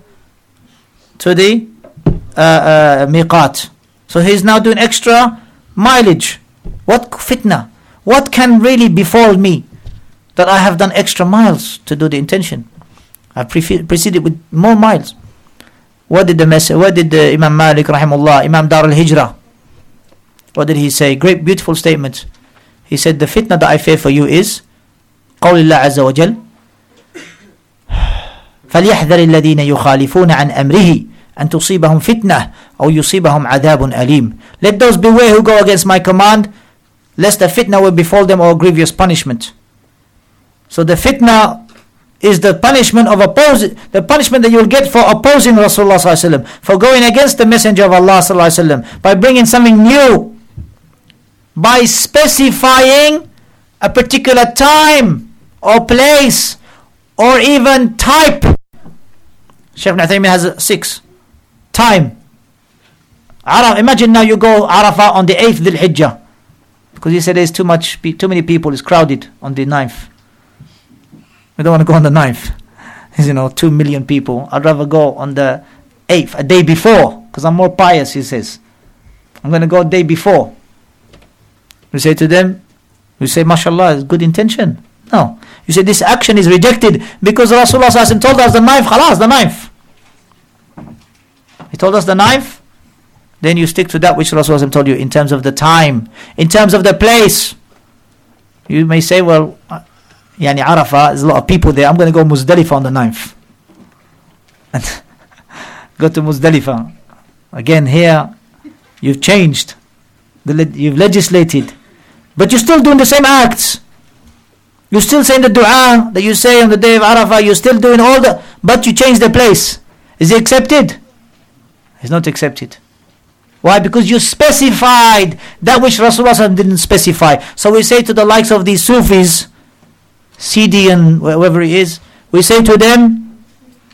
miqat. So he's now doing extra mileage. What fitna? What can really befall me that I have done extra miles to do the intention? I've preceded with more miles. What did the Imam Malik rahimahullah, Imam Dar al-Hijrah, what did he say? Great beautiful statement. He said, the fitna that I fear for you is قول الله عز وجل فليحذر الذين يخالفون عن أمره أن تصيبهم فتنة أو يصيبهم عذاب أليم. Let those beware who go against my command, lest a fitna will befall them or a grievous punishment. So the fitna is the punishment of the punishment that you will get for opposing Rasulullah sallallahu alaihi wasallam, for going against the Messenger of Allah sallallahu alaihi wasallam, by bringing something new, by specifying a particular time or place or even type. Shaykh Ibn Uthaymeen has 6. Time. Imagine now you go Arafah on the 8th Dhul Hijjah, because he said there's too many people, it's crowded on the 9th. We don't want to go on the 9th. 2 million people. I'd rather go on the 8th, a day before, because I'm more pious, he says. I'm going to go a day before. We say to them, mashallah, it's good intention. No. You say this action is rejected because Rasulullah ﷺ told us the 9th, khalas, the 9th. He told us the 9th. Then you stick to that which Rasulullah ﷺ told you in terms of the time, in terms of the place. You may say, well, Arafah, there's a lot of people there, I'm going to go Muzdalifah on the 9th. And go to Muzdalifah. Again, here, you've changed. You've legislated. But you're still doing the same acts. You're still saying the dua that you say on the day of Arafah. You're still doing but you change the place. Is it accepted? It's not accepted. Why? Because you specified that which Rasulullah didn't specify. So we say to the likes of these Sufis, Sidi and whoever he is, we say to them,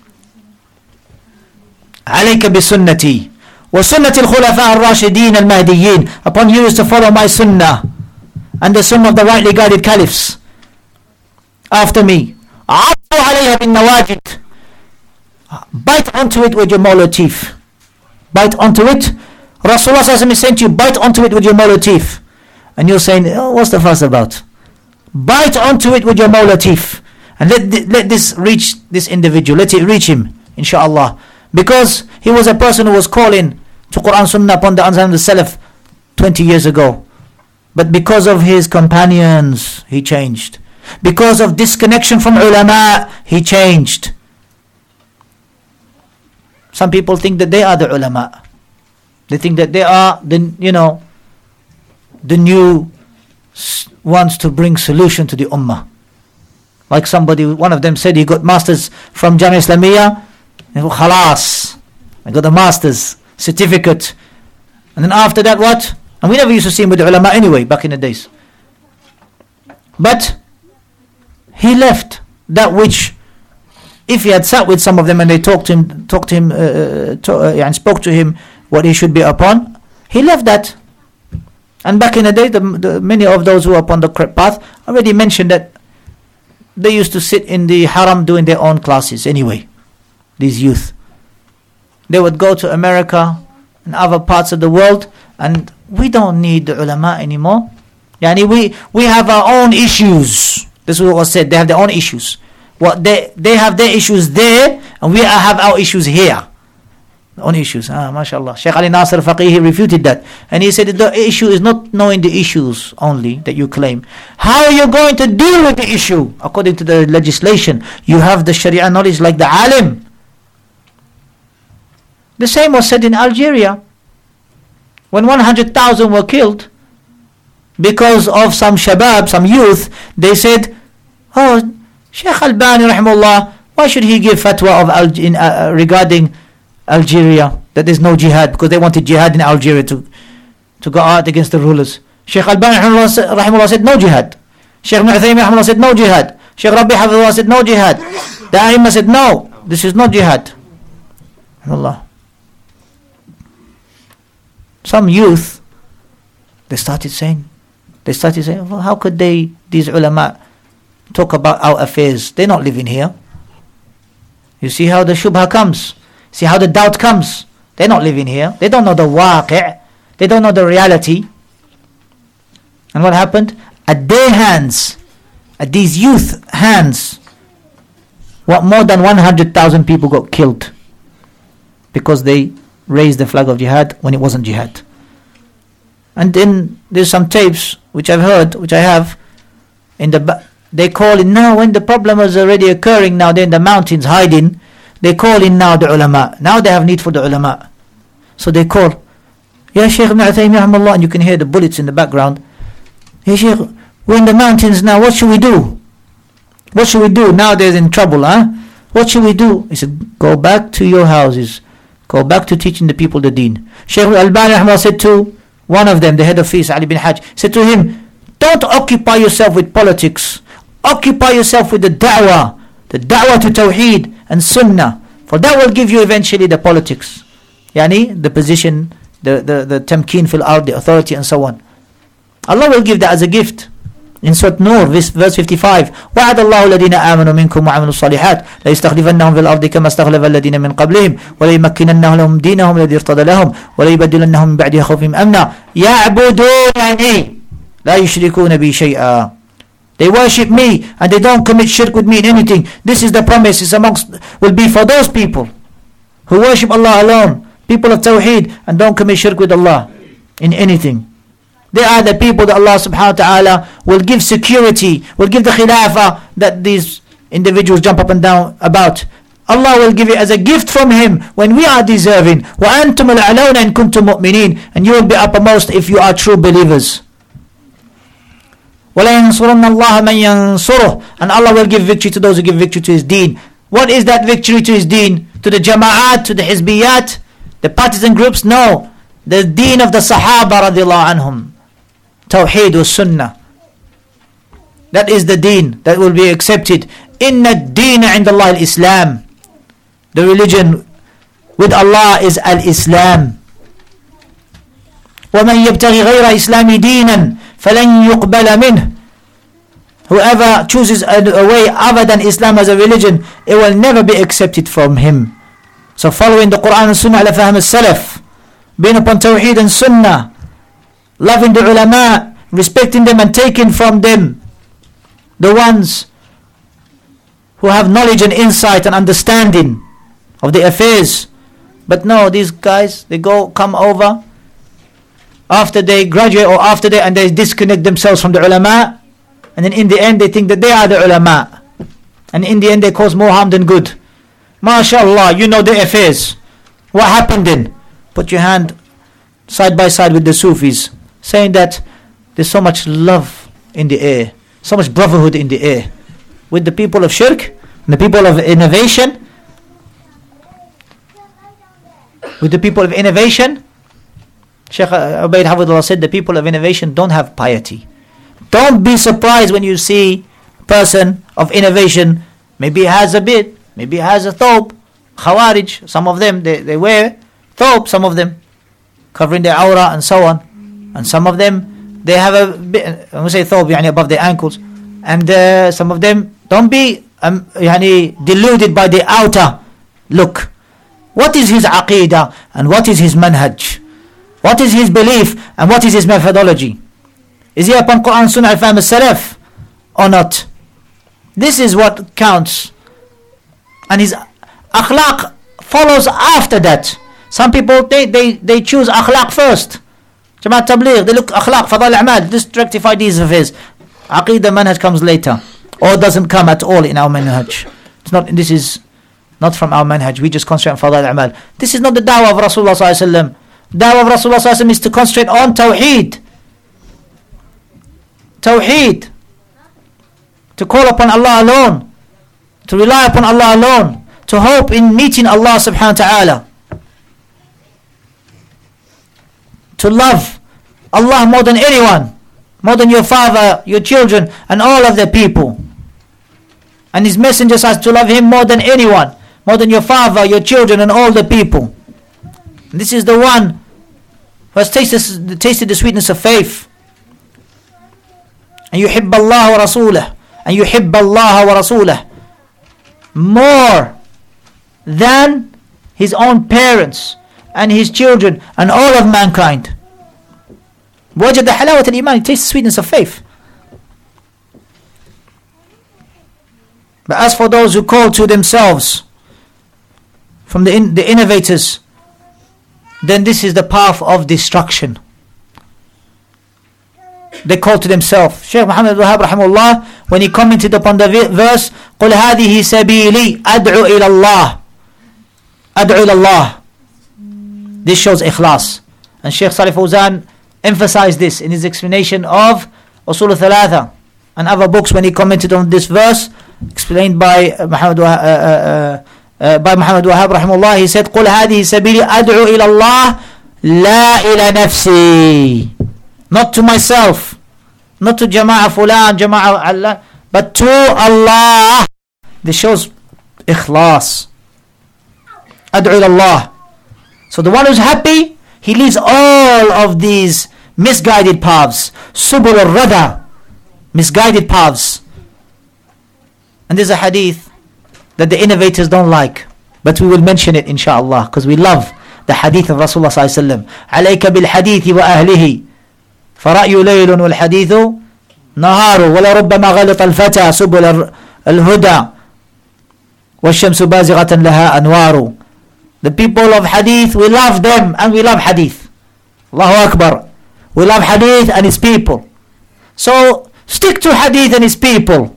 عليك بسنتي وسنة الخلفاء الراشدين المهديين. Upon you is to follow my sunnah and the sunnah of the rightly guided caliphs after me. عضوا عليها بالنواجذ. Bite onto it with your molar teeth. Bite onto it. Rasulullah ﷺ is saying to you, bite onto it with your molar teeth. And you're saying, what's the fuss about? Bite onto it with your molar teeth. And let this reach this individual. Let it reach him, inshaAllah. Because he was a person who was calling to Quran Sunnah upon the understanding of the Salaf 20 years ago. But because of his companions, he changed. Because of disconnection from ulama, he changed. Some people think that they are the ulama. They think that they are the new ones to bring solution to the ummah. Like one of them said he got masters from Jamia Islamiyah. Khalas, I got a master's certificate. And then after that what? And we never used to see him with the ulama anyway, back in the days. But he left that which, if he had sat with some of them and they spoke to him what he should be upon, he left that. And back in the day, many of those who were upon the correct path already mentioned that they used to sit in the haram doing their own classes anyway. These youth, they would go to America and other parts of the world, and we don't need the ulama anymore. We have our own issues. This is what was said. They have their own issues. They have their issues there, and we have our issues here. Own issues. MashaAllah. Shaykh Ali Nasir Faqih refuted that. And he said the issue is not knowing the issues only that you claim. How are you going to deal with the issue? According to the legislation, you have the Sharia knowledge like the alim. The same was said in Algeria. When 100,000 were killed because of some shabab, some youth, they said, Shaykh Albani rahimahullah, why should he give fatwa of regarding Algeria, that there's no jihad, because they wanted jihad in Algeria to go out against the rulers. Shaykh Albani rahimahullah said no jihad. Shaykh Ibn Uthaymeen rahimahullah said no jihad. Shaykh Rabi hafidhullah said no jihad. The Aimah said no, this is not jihad. Allah. Some youth, they started saying, well, how could these ulama talk about our affairs? They're not living here. You see how the shubha comes. See how the doubt comes. They're not living here. They don't know the waqi'. They don't know the reality. And what happened? At their hands, at these youth hands, more than 100,000 people got killed because they raised the flag of jihad when it wasn't jihad. And then there's some tapes which I've heard, which I have, they call in now when the problem is already occurring. Now they're in the mountains hiding. They call in now the ulama. Now they have need for the ulama. So they call, Ya Shaykh Ibn Uthaymeen, and you can hear the bullets in the background. Ya Shaykh, we're in the mountains now, what should we do? What should we do? Nowadays in trouble, What should we do? He said, go back to your houses. Go back to teaching the people the deen. Shaykh al-Albani said to one of them, the head of Fis, Ali bin Hajj, said to him, don't occupy yourself with politics. Occupy yourself with the da'wah to Tawheed and Sunnah. For that will give you eventually the politics. Yani, the position, the tamkeen fil ard, the authority and so on. Allah will give that as a gift. In Surah Nur, verse 55, وَعَدَ اللَّهُ الَّذِينَ آمَنُوا مِنْكُمْ وَعَمِلُوا الصَّالِحَاتِ لَيَسْتَخْلِفَنَّهُمْ فِي الْأَرْضِ كَمَا اسْتَخْلَفَ الَّذِينَ مِنْ قَبْلِهِمْ وَلَيُمَكِّنَنَّ لَهُمْ دِينَهُمْ الَّذِي ارْتَضَى لَهُمْ وَلَيُبَدِّلَنَّهُم مِنْ بَعْدِ خَوْفِهِمْ أَمْنًا يَعْبُدُونَنِي لَا يُشْرِكُونَ بِي شَيْئًا. They worship me and they don't commit shirk with me in anything. This is the promise. Will be for those people who worship Allah alone, people of Tawheed, and don't commit shirk with Allah in anything. They are the people that Allah subhanahu wa ta'ala will give security, will give the khilafah that these individuals jump up and down about. Allah will give it as a gift from Him when we are deserving. وَأَنْتُمُ الْأَعْلَوْنَ إِن كُنْتُم مُؤْمِنِينَ. And you will be uppermost if you are true believers. وَلَيَنْصُرَنَّ اللَّهَ مَنْ يَنْصُرُهُ. And Allah will give victory to those who give victory to His deen. What is that victory to His deen? To the jama'at, to the hizbiyat, the partisan groups? No. The deen of the Sahaba radiallahu anhum. Tawheed wa Sunnah. That is the deen that will be accepted. Inna ad-deen 'inda Allah al-Islam. The religion with Allah is al-Islam. وَمَنْ يَبْتَغِي غَيْرَ إِسْلَامِ دِينًا فَلَنْ يُقْبَلَ مِنْهُ. Whoever chooses a way other than Islam as a religion, it will never be accepted from him. So following the Quran and Sunnah ala fahm al-Salaf, being upon Tawheed and Sunnah, loving the ulama, respecting them and taking from them the ones who have knowledge and insight and understanding of the affairs. But no, these guys, they come over after they graduate or after and they disconnect themselves from the ulama, and then in the end they think that they are the ulama, and in the end they cause more harm than good. MashaAllah, you know the affairs. What happened then? Put your hand side by side with the Sufis, saying that there's so much love in the air, so much brotherhood in the air with the people of shirk and the people of innovation. With the people of innovation, Shaykh Ubaid Hafidullah said the people of innovation don't have piety. Don't be surprised when you see a person of innovation, maybe he has a bit, maybe he has a thobe. Khawarij, some of them, they wear thobe, some of them covering their aura and so on. And some of them, they have a bit, I say thobe, above their ankles. And some of them, don't be deluded by the outer look. What is his aqeedah and what is his manhaj? What is his belief and what is his methodology? Is he upon Quran, Sunnah, al-Fahm al-Salaf or not? This is what counts. And his akhlaq follows after that. Some people, they choose akhlaq first. Jamaat Tabligh, they look akhlaq, fadail a'mal, just rectify these affairs. Aqeedah manhaj comes later, or doesn't come at all in our manhaj. This is not from our manhaj. We just concentrate on fadail a'mal. This is not the da'wah of Rasulullah sallallahu alaihi wasallam. Da'wah of Rasulullah sallallahu alaihi wasallam is to concentrate on Tawheed. Tawheed. To call upon Allah alone. To rely upon Allah alone. To hope in meeting Allah subhanahu wa ta'ala. To love Allah more than anyone. More than your father, your children, and all of the people. And His Messenger says to love Him more than anyone. More than your father, your children, and all the people. And this is the one who has tasted the sweetness of faith. And yuhibba Allah wa rasulah. And yuhibba Allah wa rasulah. More than his own parents and his children and all of mankind. Wajad halawat al-iman, he tastes the sweetness of faith. But as for those who call to themselves from the innovators, then this is the path of destruction. They call to themselves. Shaykh Muhammad al-Wahhab rahimahullah, when he commented upon the verse, قُلْ هَذِهِ سَبِيلِي أَدْعُ إِلَى اللَّهِ أَدْعُ إِلَى اللَّهِ. This shows ikhlas. And Shaykh Salih Fawzan emphasized this in his explanation of Usul al-Thalatha and other books when he commented on this verse, explained by Muhammad Wahab rahimahullah. He said, قُلْ هَذِهِ سَبِيلِ أَدْعُو إِلَى اللَّهِ لَا إِلَى نَفْسِي. Not to myself, not to Jama'ah Fulan, Jama'ah Allah, but to Allah. This shows ikhlas. أدعو إلى الله. So the one who's happy, he leaves all of these misguided paths. Subul al-Rada, misguided paths. And there's a hadith that the innovators don't like, but we will mention it inshallah, because we love the hadith of Rasulullah sallallahu alaihi wasallam. عليك بالحديث وأهله فرأي ليل والحديث نهار ولربما غلط الفتى سبل الهدى والشمس بازغة لها أنوار. The people of hadith, we love them and we love hadith. Allahu Akbar. We love hadith and its people. So stick to hadith and its people.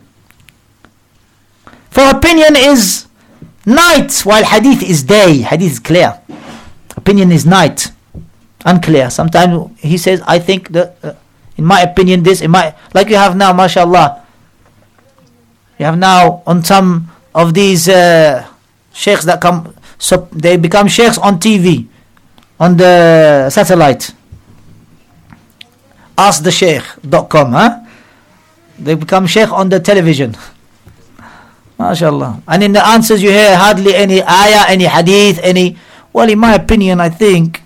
For opinion is night while hadith is day. Hadith is clear. Opinion is night. Unclear. Sometimes he says, I think that in my opinion this, like you have now, mashallah. You have now on some of these sheikhs that come, so they become sheikhs on TV, on the satellite. AskTheSheikh.com, huh? They become sheikh on the television. MashaAllah. And in the answers you hear hardly any ayah, any hadith, well, in my opinion, I think,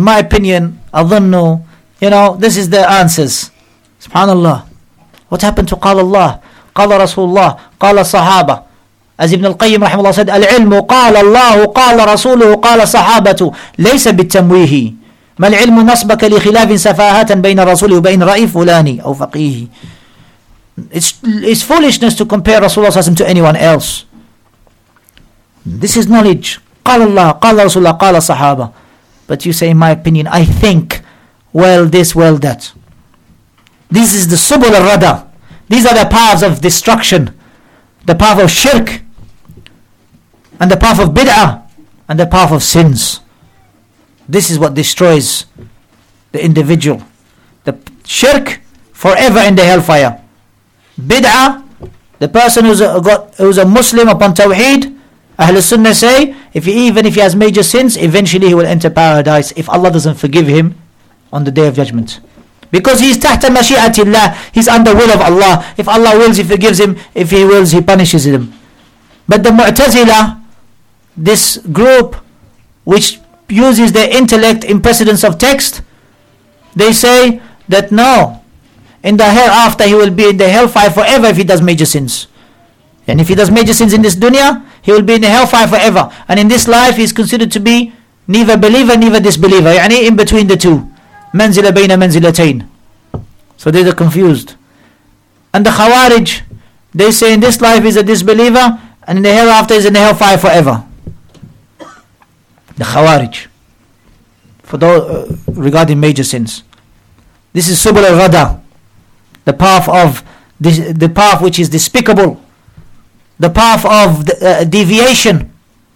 أظن, this is the answers. Subhanallah. What happened to قال الله, قال رسول الله, قال الصحابة? As Ibn al-Qayyim rahimahullah said, العلم قال الله قال رسوله قال الصحابة ليس بالتمويه ما العلم نصبك لخلاف سفاهة بين رسوله وبين رأي فلان أو فقيه. It's foolishness to compare Rasulullah to anyone else. This is knowledge. قال الله قال رسول الله قال الصحابة. But you say, in my opinion, I think, well this, well that. This is the subul al-rada. These are the paths of destruction. The path of shirk, and the path of bid'ah, and the path of sins. This is what destroys the individual. The shirk, forever in the hellfire. Bid'ah, the person who's a Muslim upon Tawheed, Ahl Sunnah say, even if he has major sins, eventually he will enter paradise if Allah doesn't forgive him on the Day of Judgment. Because he is tahta mashi'atillah, he's under will of Allah. If Allah wills, he forgives him. If he wills, he punishes him. But the Mu'tazila, this group which uses their intellect in precedence of text, they say that no, in the hereafter he will be in the hellfire forever if he does major sins. And if he does major sins in this dunya, he will be in the hellfire forever. And in this life he is considered to be neither believer, neither disbeliever. Yani in between the two. Manzila bayna manzilatayn. So they are confused. And the Khawarij, they say in this life is a disbeliever, and in the hereafter is in the hellfire forever. The Khawarij, for those regarding major sins. This is Subul al-Rada, the path of the path which is despicable, the path of deviation.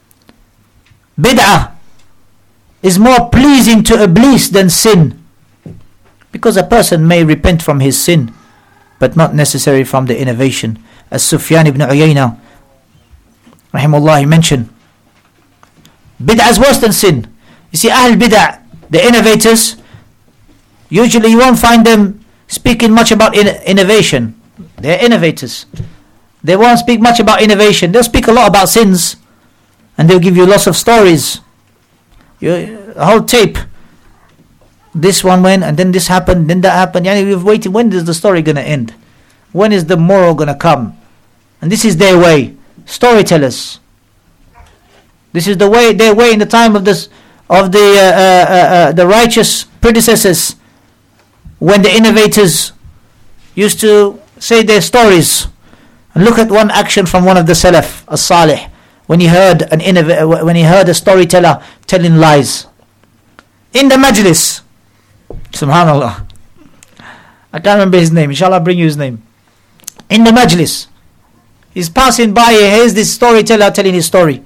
Bid'ah is more pleasing to Iblis than sin, because a person may repent from his sin, but not necessarily from the innovation. As Sufyan ibn Uyayna rahimahullah mentioned, bid'ah is worse than sin. You see, Ahl Bid'ah, the innovators, usually you won't find them speaking much about innovation. They're innovators. They won't speak much about innovation. They'll speak a lot about sins, and they'll give you lots of stories. A whole tape. This one went, and then this happened, then that happened. You've waited. When is the story going to end? When is the moral going to come? And this is their way. Storytellers. This is their way in the time of the righteous predecessors, when the innovators used to say their stories. And look at one action from one of the Salaf, as-Salih, when he heard a storyteller telling lies in the majlis. Subhanallah. I can't remember his name. Inshallah, I'll bring you his name. In the majlis, he's passing by. He hears this storyteller telling his story,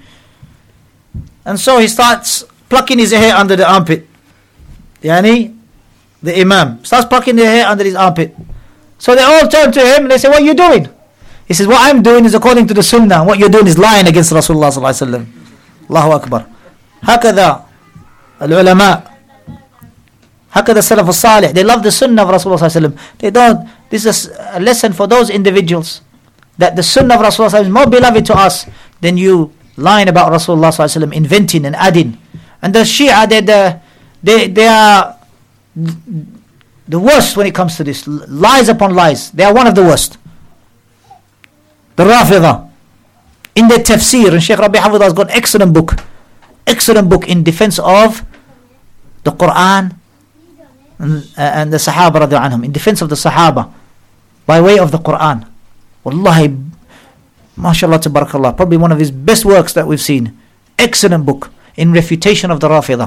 and so he starts plucking his hair under the armpit. Yani, the Imam starts plucking the hair under his armpit. So they all turn to him and they say, "What are you doing?" He says, what I'm doing is according to the Sunnah. What you're doing is lying against Rasulullah sallallahu alaihi wasallam. Allahu Akbar. هكذا العلماء, هكذا السلف الصالح, they love the Sunnah of Rasulullah sallallahu alaihi wasallam. They don't. This is a lesson for those individuals, that the Sunnah of Rasulullah sallallahu alaihi wasallam is more beloved to us than you lying about Rasulullah sallallahu alaihi wasallam, inventing and adding. And the Shia, they are the worst when it comes to this. Lies upon lies. They are one of the worst. The Rafida, in their tafsir, and Shaykh Rabi Hafidh has got excellent book in defense of the Quran and the Sahaba radiallahu anhum, in defense of the Sahaba by way of the Quran. Wallahi, mashallah tabarakallah, probably one of his best works that we've seen. Excellent book in refutation of the Rafida.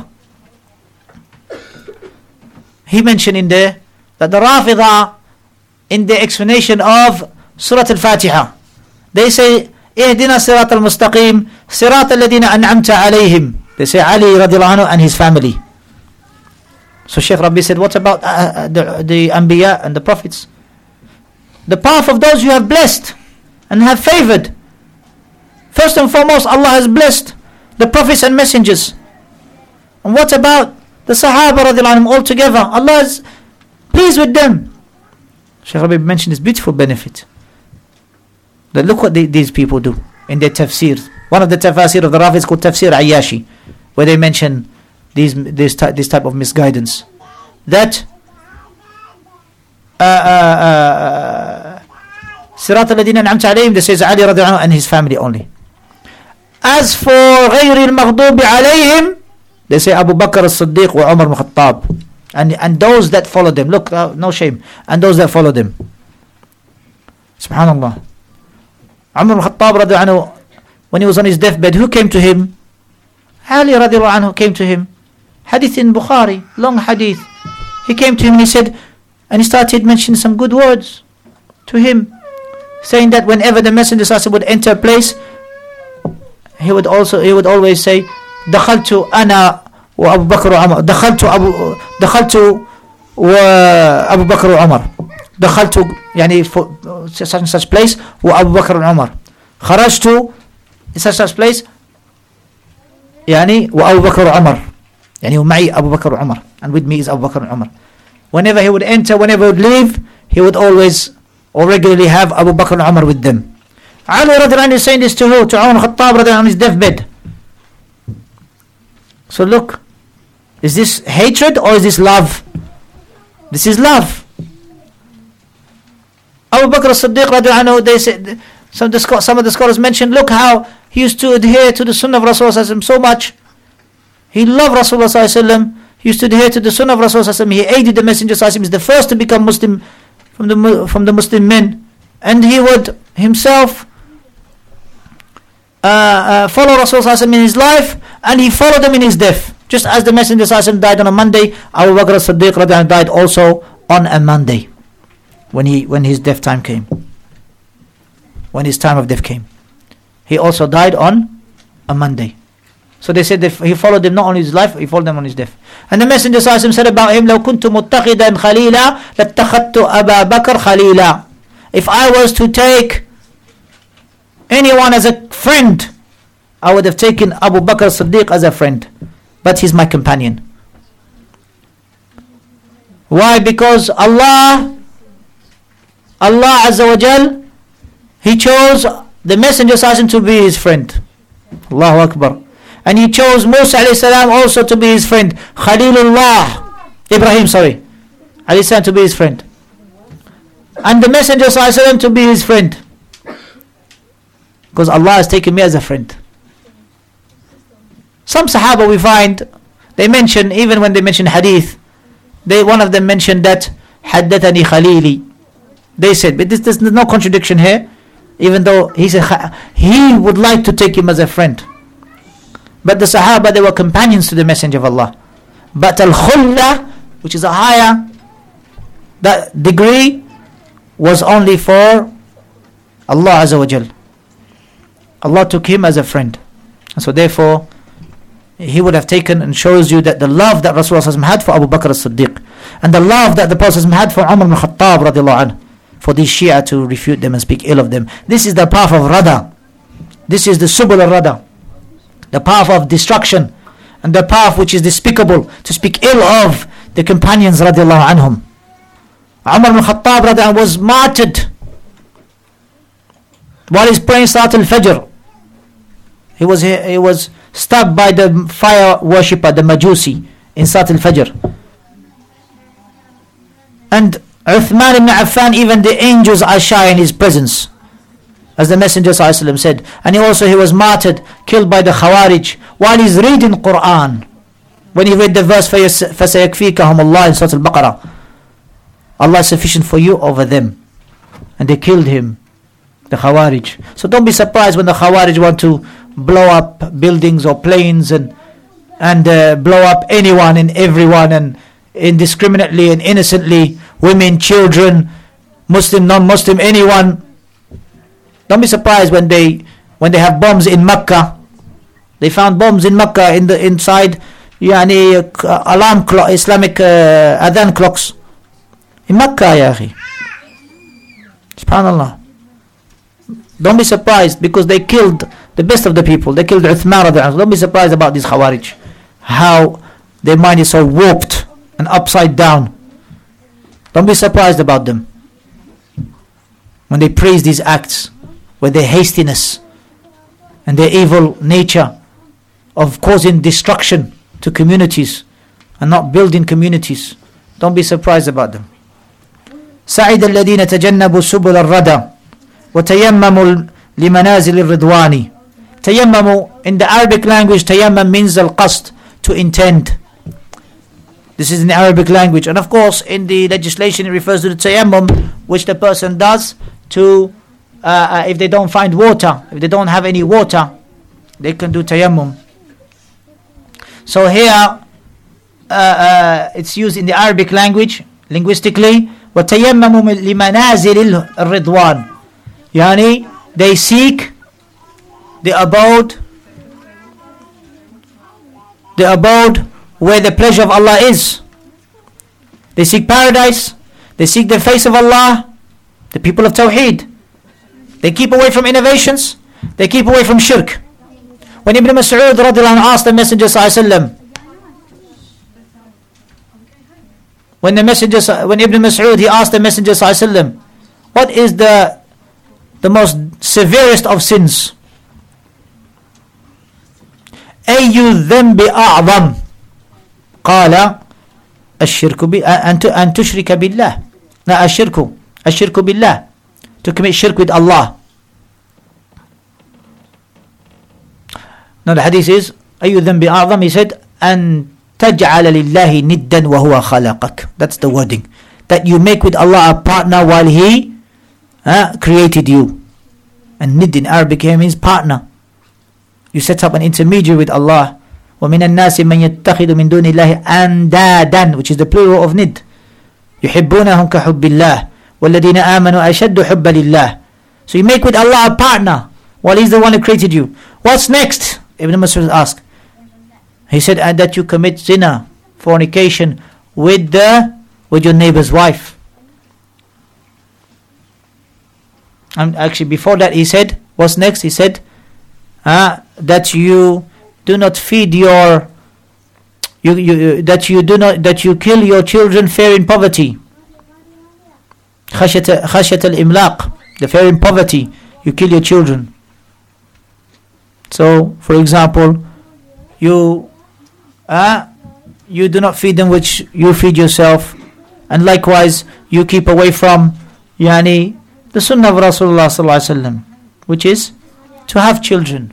He mentioned in there that the Rafida, in the explanation of Surah Al-Fatiha, they say, Ihdina sirat al-mustaqim, sirat al-ladina an'amta alayhim. They say Ali radiallahu anhu and his family. So Shaykh Rabi said, what about the Anbiya and the Prophets? The path of those you have blessed and have favored. First and foremost, Allah has blessed the Prophets and Messengers. And what about the Sahaba radiallahu anhum altogether? Allah is pleased with them. Shaykh Rabi mentioned this beautiful benefit. That look what these people do in their tafsir. One of the tafsir of the Rafi is called Tafsir Ayyashi, where they mention this type of misguidance. That Sirat al-Ladina an'amta alayhim, they says Ali radiallahu anhu and his family only. As for غير المغضوب عليهم, they say Abu Bakr as-Siddiq wa Umar ibn Khattab, and those that follow them. Look, no shame. And those that follow them. Subhanallah. Umar ibn Khattab radiallahu anhu, when he was on his deathbed, who came to him? Ali radiallahu anhu came to him. Hadith in Bukhari, long hadith. He came to him and he said, and he started mentioning some good words to him, saying that whenever the Messenger ﷺ would enter a place, he would always say, دخلت أنا وأبو بكر وعمر, دخلت وأبو بكر وعمر, دخلت يعني such and such place وأبو بكر وعمر, خرجت in such place يعني وأبو بكر وعمر, يعني ومعي أبو بكر وعمر, and with me is Abu Bakr and Umar. Whenever he would enter, whenever he would leave, he would always or regularly have Abu Bakr and Umar with them. Ali radiallahu anhu is saying this to who? To Umar ibn Khattab radiallahu anhu on his deathbed. So look, is this hatred or is this love? This is love. Abu Bakr as-Siddiq radiallahu anhu, they said, some of the scholars mentioned, look how he used to adhere to the Sunnah of Rasulullah so much. He loved Rasulullah. He used to adhere to the Sunnah of Rasulullah. He aided the Messenger. He is the first to become Muslim from the Muslim men, and he would himself follow Rasulullah in his life, and he followed them in his death. Just as the Messenger died on a Monday, Abu Bakr as-Siddiq died also on a Monday, when his death time came, when his time of death came. He also died on a Monday. So they said that he followed them not only his life, he followed them on his death. And the Messenger said about him, لو كنت متخذا خليلا لاتخذت أبا بكر خليلا. If I was to take anyone as a friend, I would have taken Abu Bakr as-Siddiq as a friend, but he's my companion. Why? Because Allah Azza wa Jal, He chose the Messenger to be his friend. Allahu Akbar. And He chose Musa alayhi salam also to be his friend. Ibrahim alayhi salam to be his friend. And the Messenger to be his friend. Because Allah has taken me as a friend. Some Sahaba we find, they mention, even when they mention hadith, one of them mentioned that حدثني خليلي. They said, but there's no contradiction here, even though he said he would like to take him as a friend. But the Sahaba, they were companions to the Messenger of Allah. But al-khulla, which is a higher that degree, was only for Allah Azza wa Jal. Allah took him as a friend. And so therefore, he would have taken, and shows you that the love that Rasulullah had for Abu Bakr as-Siddiq, and the love that the Prophet had for Umar ibn Khattab radiallahu anhu, for these Shia to refute them and speak ill of them. This is the path of Rada. This is the Subul al-Rada, the path of destruction, and the path which is despicable, to speak ill of the companions radiallahu anhum. Umar ibn Khattab radiallahu anhu was martyred while he's praying Salat al-Fajr. He was stabbed by the fire worshipper, the Majusi, in Salat al-Fajr. And Uthman ibn Affan, even the angels are shy in his presence, as the Messenger ﷺ said. And he was martyred, killed by the Khawarij, while he's reading Quran. When he read the verse, فَسَيَكْفِيكَهُمُ اللَّهِ in Surah Al-Baqarah, Allah is sufficient for you over them. And they killed him, the Khawarij. So don't be surprised when the Khawarij want to blow up buildings or planes and blow up anyone and everyone, and indiscriminately and innocently, women, children, Muslim, non-Muslim, anyone. Don't be surprised when they have bombs in Mecca. They found bombs in Mecca inside alarm clock, Islamic adhan clocks in Mecca, ya akhi. Subhanallah. Don't be surprised, because they killed the best of the people. They killed Uthman. Don't be surprised about these Khawarij, how their mind is so warped and upside down. Don't be surprised about them when they praise these acts, with their hastiness and their evil nature of causing destruction to communities and not building communities. Don't be surprised about them. سعد الذين تجنبوا سبل الردى وتيمموا لمنازل الرضوان. تيمموا, in the Arabic language, tayammum means al-qasd, to intend. This is in the Arabic language. And of course, in the legislation, it refers to the tayammum, which the person does to, if they don't find water, if they don't have any water, they can do tayammum. So here, it's used in the Arabic language, linguistically, وَتَيَمَّمُوا لِمَنَازِلِ الرِّضْوَانِ. Yani, they seek the abode where the pleasure of Allah is. They seek paradise, they seek the face of Allah, the people of Tawheed. They keep away from innovations, they keep away from shirk. When Ibn Mas'ud radiallahu anhu asked the Messenger ﷺ, when Ibn Mas'ud, he asked the Messenger ﷺ, what is the most severest of sins? أي ذنب أعظم؟ قال الشرك أن تشرك بالله. لا, الشرك بالله, to commit shirk with Allah. Now the hadith is أي ذنب أعظم, he said أن تجعل لله ندا وهو خلقك. That's the wording, that you make with Allah a partner while He created you. And nid in Arabic here means partner. You set up an intermediary with Allah. وَمِنَ النَّاسِ مَنْ يَتَّخِذُ مِنْ دُونِ اللَّهِ أَنْدَادًا, which is the plural of nid. يُحِبُّونَهُمْ كَحُبِّ اللَّهِ وَالَّذِينَ آمَنُوا أَشَدُّ حُبَّ لِلَّهِ. So you make with Allah a partner while He's the one who created you. What's next? Ibn Mas'ud asked. He said, and that you commit zina, fornication with your neighbor's wife. And actually before that he said, what's next? He said that you do not feed that you kill your children fearing poverty. خشية الإملاق, the fearing poverty, you kill your children. So, for example, you do not feed them which you feed yourself, and likewise you keep away from the sunnah of Rasulullah sallallahu alaihi wasallam, which is to have children.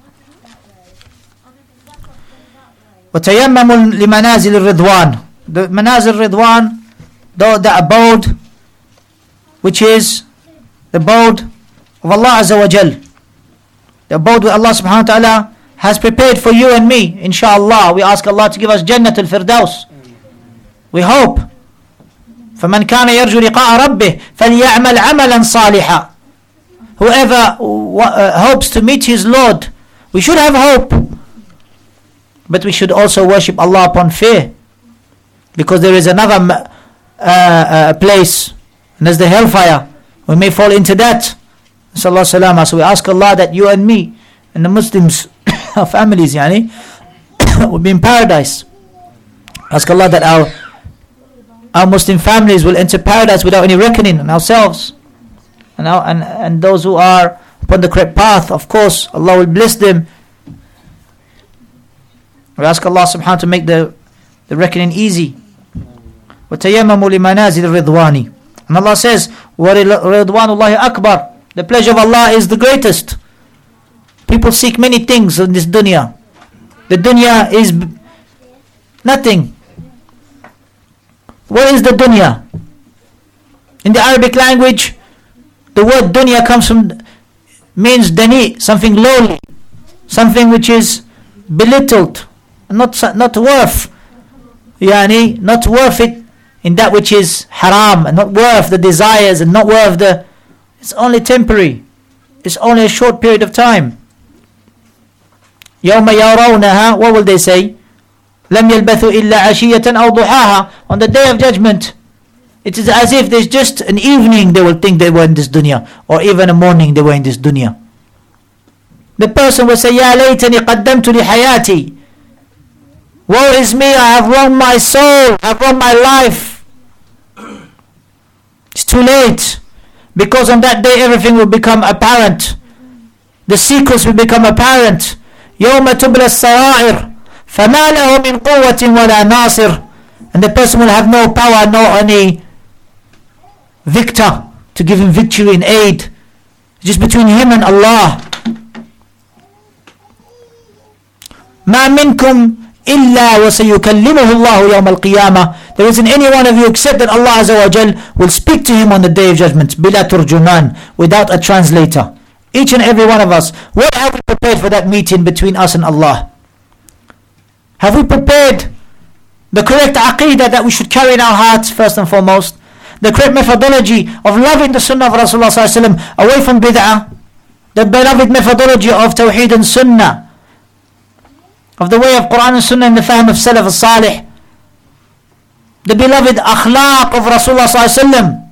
وَتَيَمَّمُوا لِمَنَازِلِ الرِّضْوَانِ. The manazil ridwan, the abode, which is the abode of Allah Azza wa Jal, the abode where Allah subhanahu wa ta'ala has prepared for you and me. Inshallah, we ask Allah to give us Jannat al-Firdaus. We hope. فَمَنْ كَانَ يَرْجُو لِقَاءَ رَبِّهِ فَلْيَعْمَلْ عَمَلًا صَالِحًا. Whoever hopes to meet his Lord, we should have hope, but we should also worship Allah upon fear, because there is another place, and that's the hellfire, We may fall into that. Sallallahu salama. So we ask Allah that you and me and the Muslims, our families, will be in paradise. Ask Allah that our Muslim families will enter paradise without any reckoning on ourselves. And those who are upon the correct path, of course, Allah will bless them. We ask Allah subhanahu wa ta'ala to make the reckoning easy. وَتَيَمَّمُوا لِمَنَازِلِ الرِّضْوَانِ. And Allah says, وَرِضْوَانُ اللَّهِ أَكْبَرُ. The pleasure of Allah is the greatest. People seek many things in this dunya. The dunya is nothing. What is the dunya? In the Arabic language, the word dunya means dani, something lowly, something which is belittled, not worth, not worth it in that which is haram, and not worth the desires, and not worth it's only temporary. It's only a short period of time. يَوْمَ يَرَوْنَهَا. What will they say? لَمْ يَلْبَثُوا إِلَّا عَشِيَّةً أَوْ ضُحَاهَا. On the day of judgment, it is as if there's just an evening they will think they were in this dunya, or even a morning they were in this dunya. The person will say, يَا لَيْتَنِي قَدَّمْتُ لِحَيَاتِي. Woe is me, I have wronged my soul, I have wronged my life. It's too late. Because on that day everything will become apparent. The secrets will become apparent. يَوْمَ تُبْلَى السَّرَائِرُ فَمَا لَهُ مِنْ قُوَّةٍ وَلَا نَاصِرٍ. And the person will have no power, no any victor to give him victory and aid. Just between him and Allah. مَا مِنْكُمْ إِلَّا وَسَيُكَلِّمُهُ اللَّهُ يَوْمَ الْقِيَامَةِ. There isn't any one of you except that Allah Azza wa Jal will speak to him on the day of judgment, بِلَا تُرْجُمَانٍ, without a translator. Each and every one of us, what have we prepared for that meeting between us and Allah? Have we prepared the correct aqeedah that we should carry in our hearts first and foremost? The correct methodology of loving the sunnah of Rasulullah sallallahu alaihi wasallam away from bid'ah? The beloved methodology of tawheed and sunnah, of the way of Quran and sunnah and the fahm of Salaf al-Salih? The beloved akhlaq of Rasulullah sallallahu alaihi wasallam,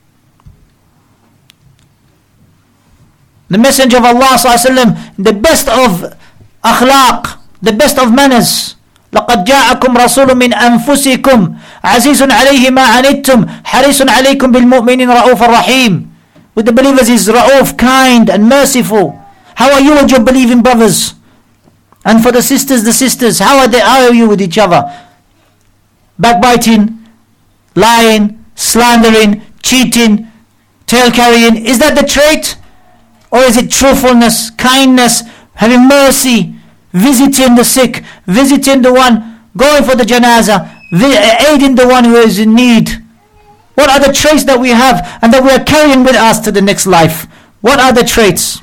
the messenger of Allah sallallahu alaihi wasallam, the best of akhlaq, the best of manners. لَقَدْ جَاءَكُمْ رَسُولٌ مِّنْ أَنفُسِكُمْ عَزِيزٌ عَلَيْهِ مَا عَنِتُّمْ حَرِيصٌ عَلَيْكُمْ بِالْمُؤْمِنِينَ رَءُوفٌ رَحِيمٌ. With the believers is ra'uf, kind and merciful. How are you and your believing brothers? And for the sisters, how are you with each other? Backbiting, lying, slandering, cheating, tail carrying. Is that the trait? Or is it truthfulness, kindness, having mercy, visiting the sick, visiting the one, going for the janazah, aiding the one who is in need? What are the traits that we have and that we are carrying with us to the next life? What are the traits?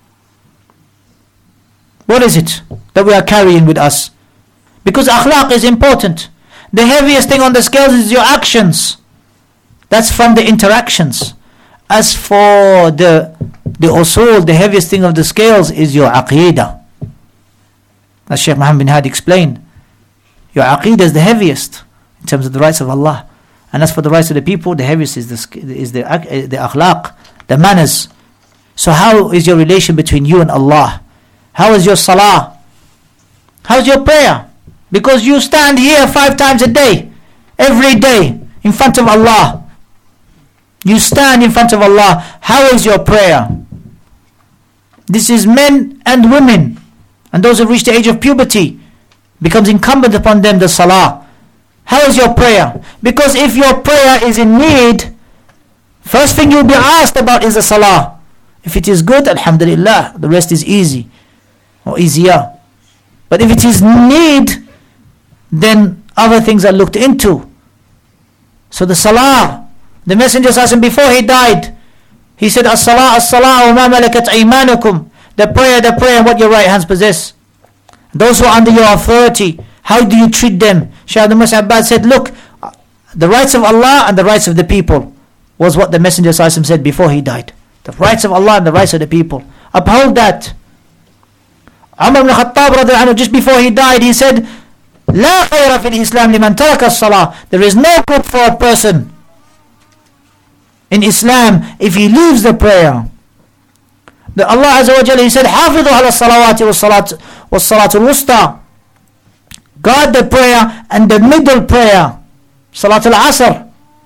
What is it that we are carrying with us? Because akhlaq is important. The heaviest thing on the scales is your actions. That's from the interactions. As for the usul, the heaviest thing of the scales is your aqeedah. As Shaykh Muhammad bin Hadi explained, your aqeedah is the heaviest in terms of the rights of Allah. And as for the rights of the people, the heaviest is the akhlaq, the manners. So how is your relation between you and Allah? How is your salah? How is your prayer? Because you stand here 5 times a day, every day, in front of Allah. You stand in front of Allah. How is your prayer? This is men and women, and those who reach the age of puberty, becomes incumbent upon them the salah. How is your prayer? Because if your prayer is in need, first thing you'll be asked about is the salah. If it is good, alhamdulillah, the rest is easy or easier. But if it is need, then other things are looked into. So the salah, the Messenger sallallahu alaihi wasallam, before he died, he said, as-salah, as-salah, wa ma malakat aymanukum. The prayer, and what your right hands possess. Those who are under your authority, how do you treat them? Shaykh Abdul Muhsin Abbad said, look, the rights of Allah and the rights of the people was what the Messenger sallallahu alaihi wasallam said before he died. The rights of Allah and the rights of the people. Uphold that. Umar ibn Khattab radiallahu anhu, just before he died, he said, لا خير في الإسلام لمن ترك الصلاة. There is no good for a person in Islam if he leaves the prayer. The Allah Azza wa Jalla, He said, حافظوا على الصلوات والصلاة الوسطى. Guard the prayer and the middle prayer. Salat al-Asr.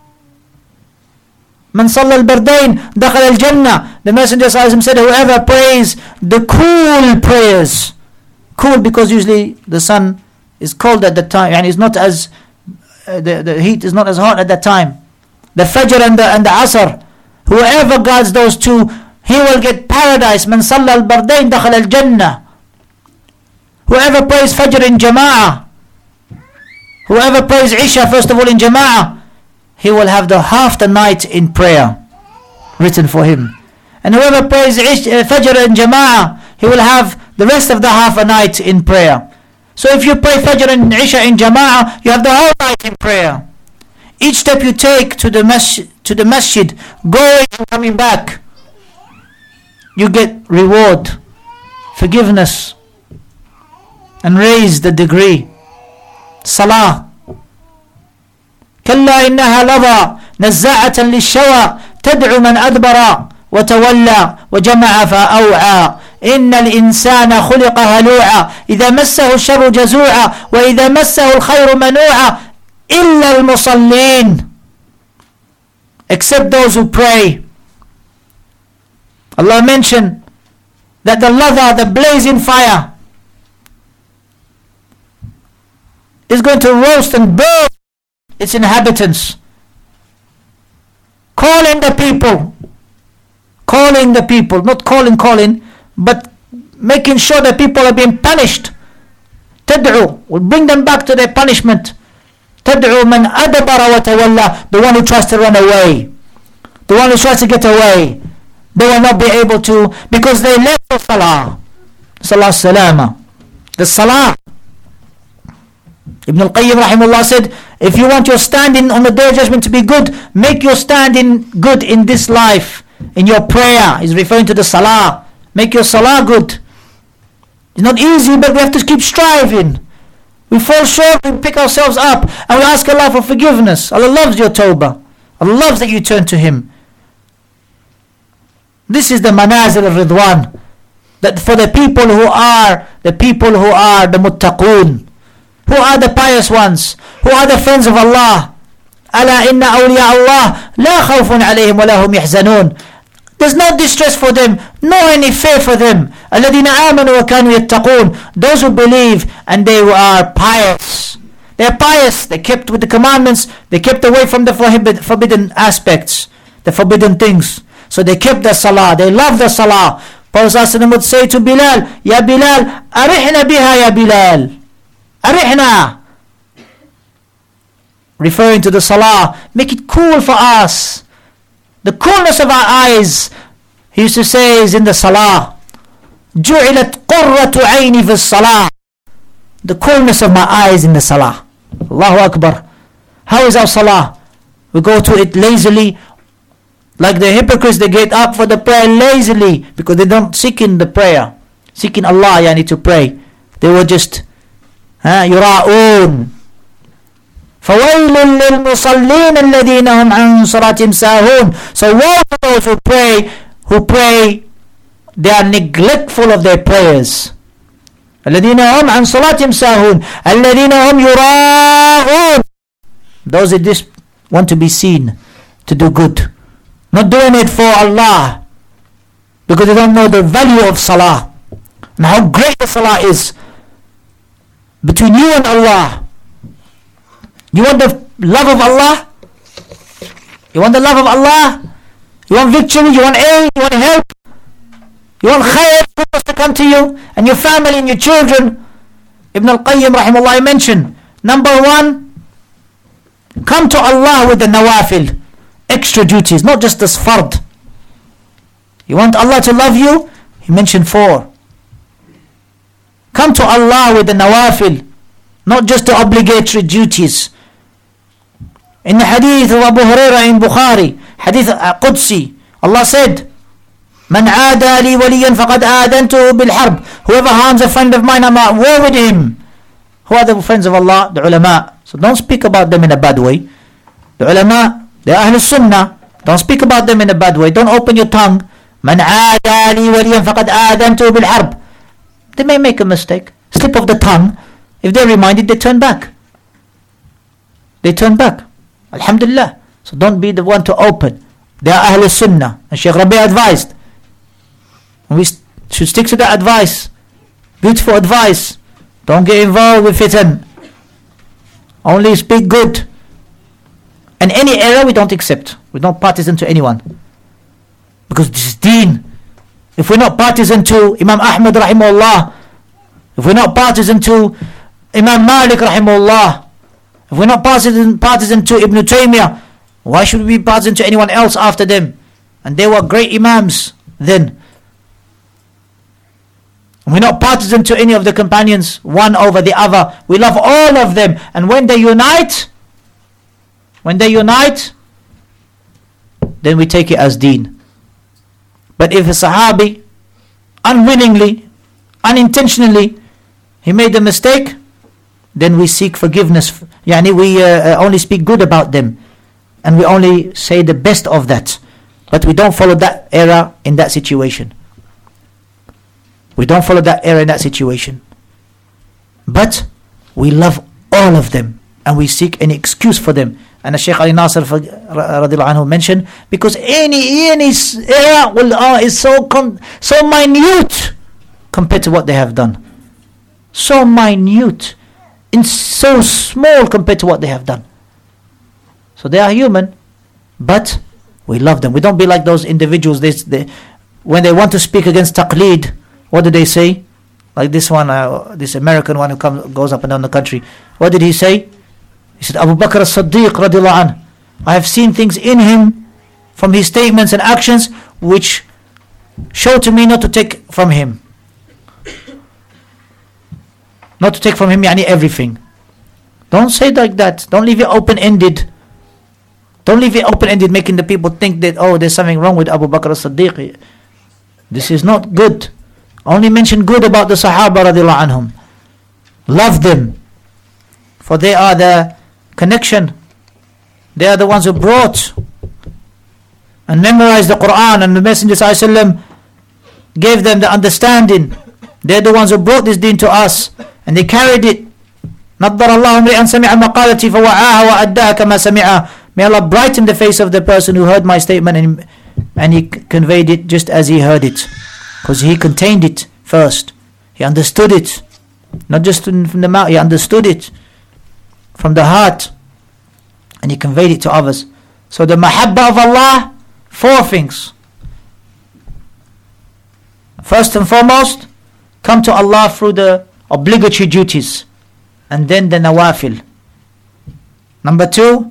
من صلى البردين دخل الجنة. The Messenger said, whoever prays the cool prayers. Cool because usually the sun is cold at that time, and it's not as the heat is not as hot at that time. The Fajr and the Asr. Whoever guards those two, he will get paradise. من صلى البردين دخل الجنة. Whoever prays Fajr in Jama'ah, whoever prays Isha first of all in Jama'ah, he will have half the night in prayer written for him. And whoever prays Fajr in Jama'ah, he will have the rest of the half a night in prayer. So if you pray Fajr and Isha in Jama'ah, you have the whole night in prayer. Each step you take to the masjid, going and coming back, you get reward, forgiveness, and raise the degree. Salah. كلا إنها لظى نزاعة للشوى تدعو من أدبر وتولى وجمع فأوعى إن الإنسان خلق هلوعا إذا مسه الشر جزوعا وإذا مسه الخير منوعا إلا المصلين, except those who pray. Allah mentioned that the ladha, the blazing fire, is going to roast and burn its inhabitants. Calling the people, not calling, but making sure that people are being punished. Tad'u will bring them back to their punishment. Tad'u man adbara wa tawalla, the one who tries to run away, the one who tries to get away. They will not be able to, because they left the salah. Salah salama. The salah. Ibn al-Qayyim rahimahullah said, if you want your standing on the Day of Judgment to be good, make your standing good in this life, in your prayer. He's referring to the salah. Make your salah good. It's not easy, but we have to keep striving. We fall short, we pick ourselves up, and we ask Allah for forgiveness. Allah loves your tawbah. Allah loves that you turn to Him. This is the manazil of Ridwan, that for the people who are the muttaqoon, who are the pious ones, who are the friends of Allah. ألا إن أولياء الله لا خوف عليهم ولا هم يحزنون. There's no distress for them, nor any fear for them. الذين آمنوا وكانوا يتقون. Those who believe and they are pious. They are pious. They kept with the commandments. They kept away from the forbidden aspects, the forbidden things. So they kept the salah. They loved the salah. Prophet ﷺ would say to Bilal, Ya Bilal, arihna biha ya Bilal. Arihna. Referring to the salah. Make it cool for us. The coolness of our eyes, he used to say, is in the salah. جُعِلَتْ قُرَّةُ عَيْنِ فِي الصَّلَاةِ. The coolness of my eyes in the salah. Allahu Akbar. How is our salah? We go to it lazily. Like the hypocrites, they get up for the prayer lazily because they don't seek in the prayer. Seeking Allah, yani to pray. They were just يُرَاءُونَ. فَوَيْلٌ لِلْمُصَلِّينَ الَّذِينَ هُمْ عَنْ صَلَاتِهِمْ سَاهُونَ. So woe to those who pray, they are neglectful of their prayers. الَّذِينَ هُمْ عَنْ صَلَاتِهِمْ سَاهُونَ الَّذِينَ هُمْ يُرَاءُونَ. Those that just want to be seen, to do good. Not doing it for Allah, because they don't know the value of salah and how great the salah is between you and Allah. You want the love of Allah? You want the love of Allah? You want victory? You want aid? You want help? You want khair to come to you and your family and your children? Ibn al-Qayyim rahimahullah mentioned, number one, come to Allah with the nawafil, extra duties, not just this fard. You want Allah to love you? He mentioned 4. Come to Allah with the nawafil, not just the obligatory duties. In the hadith of Abu Hurairah in Bukhari, hadith Qudsi, Allah said, Man aada li waliyan faqad aadantuhu bil harb. Whoever harms a friend of mine, I'm at war with him. Who are the friends of Allah? The ulama. So don't speak about them in a bad way. The ulama, they are Ahlul Sunnah. Don't speak about them in a bad way. Don't open your tongue. من عادى لي وليا فقد آذنته بالحرب. They may make a mistake, slip of the tongue. If they're reminded, they turn back. They turn back. Alhamdulillah. So don't be the one to open. They are Ahl Sunnah. And Shaykh Rabi advised. And we should stick to that advice. Beautiful advice. Don't get involved with fitan. Only speak good. And any error we don't accept. We're not partisan to anyone. Because this is deen. If we're not partisan to Imam Ahmad rahimahullah, if we're not partisan to Imam Malik rahimahullah, if we're not partisan to Ibn Taymiyyah, why should we be partisan to anyone else after them? And they were great Imams then. We're not partisan to any of the companions, one over the other. We love all of them. And when they unite, then we take it as deen. But if a Sahabi, unwillingly, unintentionally, he made a mistake, then we seek forgiveness. Yani we only speak good about them. And we only say the best of that. But we don't follow that error in that situation. We don't follow that error in that situation. But we love all of them. And we seek an excuse for them. And as Shaykh Ali Nasr radiallahu anhu mentioned, because any error is so minute compared to what they have done. So minute. And so small compared to what they have done. So they are human. But we love them. We don't be like those individuals. When they want to speak against taqleed, what do they say? Like this one, this American one who goes up and down the country. What did he say? He said, Abu Bakr as-Siddiq radiallahu anh, I have seen things in him from his statements and actions which show to me not to take from him. Not to take from him yani everything. Don't say it like that. Don't leave it open-ended. Don't leave it open-ended, making the people think that, oh, there's something wrong with Abu Bakr as-Siddiq. This is not good. Only mention good about the Sahaba radiallahu anhum. Love them. For they are the connection. They are the ones who brought and memorized the Quran, and the Messenger ﷺ gave them the understanding. They're the ones who brought this deen to us, and they carried it. نَضَّرَ اللَّهُ امْرِئًا سَمِعَ مَقَالَتِي فَوَعَاهَا وَأَدَّاهَا كَمَا سَمِعَهَا. May Allah brighten the face of the person who heard my statement and he conveyed it just as he heard it. Because he contained it first. He understood it. Not just from the mouth, he understood it from the heart, and he conveyed it to others. So the mahabbah of Allah, 4 things. First and foremost, come to Allah through the obligatory duties, and then the nawafil. Number 2,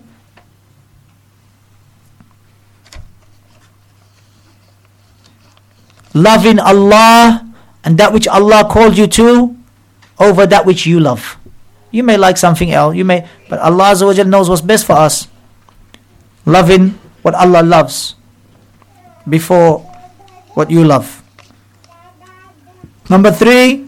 loving Allah and that which Allah called you to over that which you love. You may like something else, but Allah Azza wa Jal knows what's best for us. Loving what Allah loves before what you love. Number 3,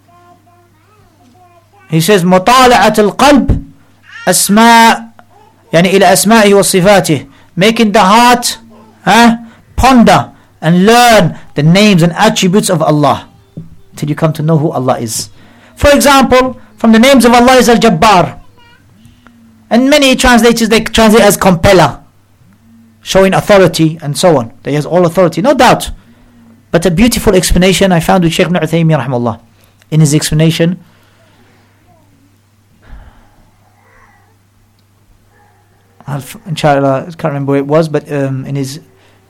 he says, مطالعة القلب أسماء يعني إلى أسمائه وصفاته, making the heart ponder and learn the names and attributes of Allah till you come to know who Allah is. For example, from the names of Allah is Al-Jabbar, and many translators they translate as compeller, showing authority and so on. That he has all authority, no doubt. But a beautiful explanation I found with Shaykh Ibn Uthaymeen rahimahullah. In his explanation, inshallah, I can't remember where it was, but in his,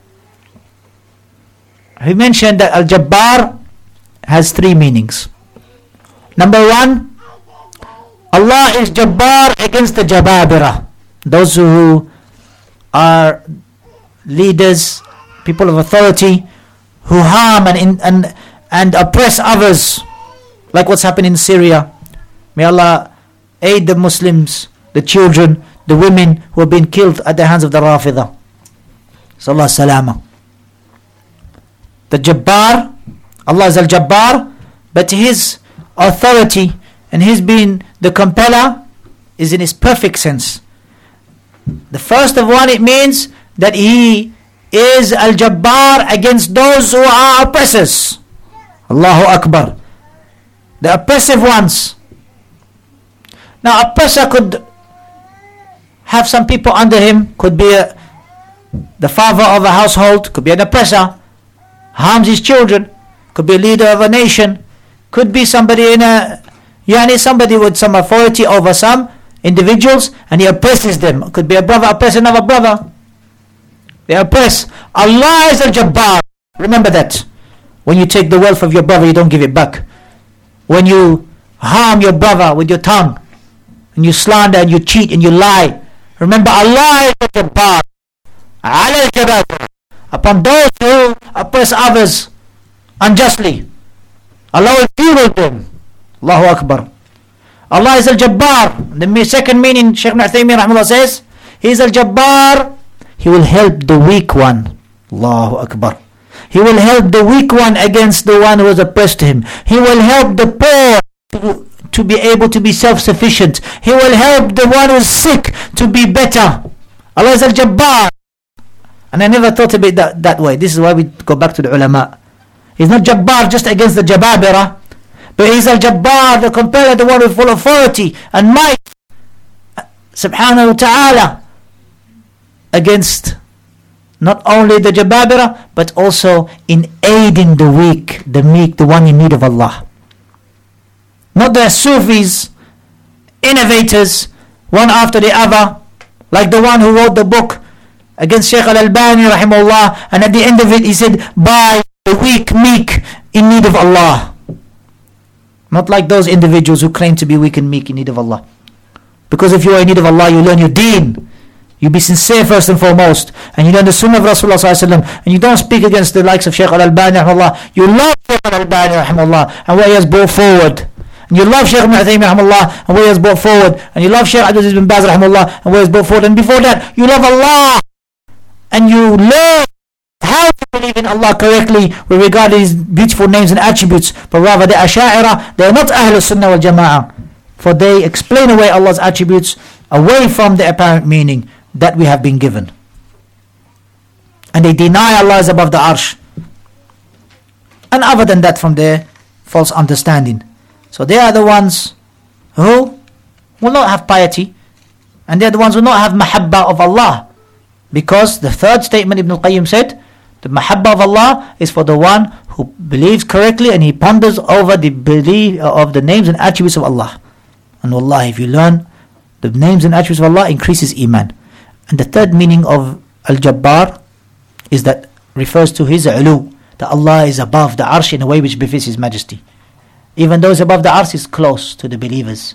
he mentioned that Al-Jabbar has 3 meanings. Number 1, Allah is Jabbar against the Jababira, those who are leaders, people of authority, who harm and oppress others, like what's happened in Syria. May Allah aid the Muslims, the children, the women who have been killed at the hands of the Rafidah. Sallallahu salama. The Jabbar, Allah is Al-Jabbar, but his authority and his being the compeller is in its perfect sense. The first of one, it means that he is Al-Jabbar against those who are oppressors. Allahu Akbar. The oppressive ones. Now, oppressor could have some people under him, could be the father of a household, could be an oppressor, harms his children, could be a leader of a nation, could be somebody somebody with some authority over some individuals, and he oppresses them. Could be a brother oppressing another brother. They oppress. Allah is Al-Jabbar. Remember that. When you take the wealth of your brother, you don't give it back. When you harm your brother with your tongue, and you slander and you cheat and you lie, remember Allah is Al-Jabbar. Al-Jabbar. Upon those who oppress others unjustly, Allah will deal with them. Allahu Akbar. Allah is Al-Jabbar. The second meaning, Shaykh Ibn Uthaymeen rahimahullah says, He is Al-Jabbar. He will help the weak one. Allahu Akbar. He will help the weak one against the one who has oppressed him. He will help the poor to be able to be self-sufficient. He will help the one who is sick to be better. Allah is Al-Jabbar. And I never thought of it that way. This is why we go back to the ulama. He's not Jabbar just against the Jababira, but he's Al-Jabbar, the compeller, the one with full authority and might, subhanahu wa ta'ala, against not only the Jababira, but also in aiding the weak, the meek, the one in need of Allah. Not the Sufis, innovators, one after the other, like the one who wrote the book against Shaykh Al-Albani rahimahullah, and at the end of it he said, by the weak, meek, in need of Allah. Not like those individuals who claim to be weak and meek in need of Allah. Because if you are in need of Allah, you learn your deen. You be sincere first and foremost, and you learn the sunnah of Rasulullah sallallahu alaihi wasallam, and you don't speak against the likes of Shaykh Al-Albani rahimahullah. You love Shaykh Al-Albani rahimahullah and what he has brought forward. And you love Shaykh Ibn Uthaymeen rahimahullah and what he has brought forward. And you love Shaykh Abdul Aziz bin Baz rahimahullah and what he has brought forward. And before that, you love Allah. And you learn how to believe in Allah correctly with regard to His beautiful names and attributes. But rather the Asha'ira, they are not Ahlul Sunnah wal Jama'ah, for they explain away Allah's attributes away from the apparent meaning that we have been given. And they deny Allah is above the arsh. And other than that, from their false understanding. So they are the ones who will not have piety, and they are the ones who will not have mahabbah of Allah. Because the third statement Ibn al-Qayyim said, the mahabbah of Allah is for the one who believes correctly and he ponders over the belief of the names and attributes of Allah. And wallahi, if you learn the names and attributes of Allah, increases iman. And the third meaning of Al-Jabbar is that refers to His ulu, that Allah is above the arsh in a way which befits His majesty. Even though He's above the arsh, He's close to the believers.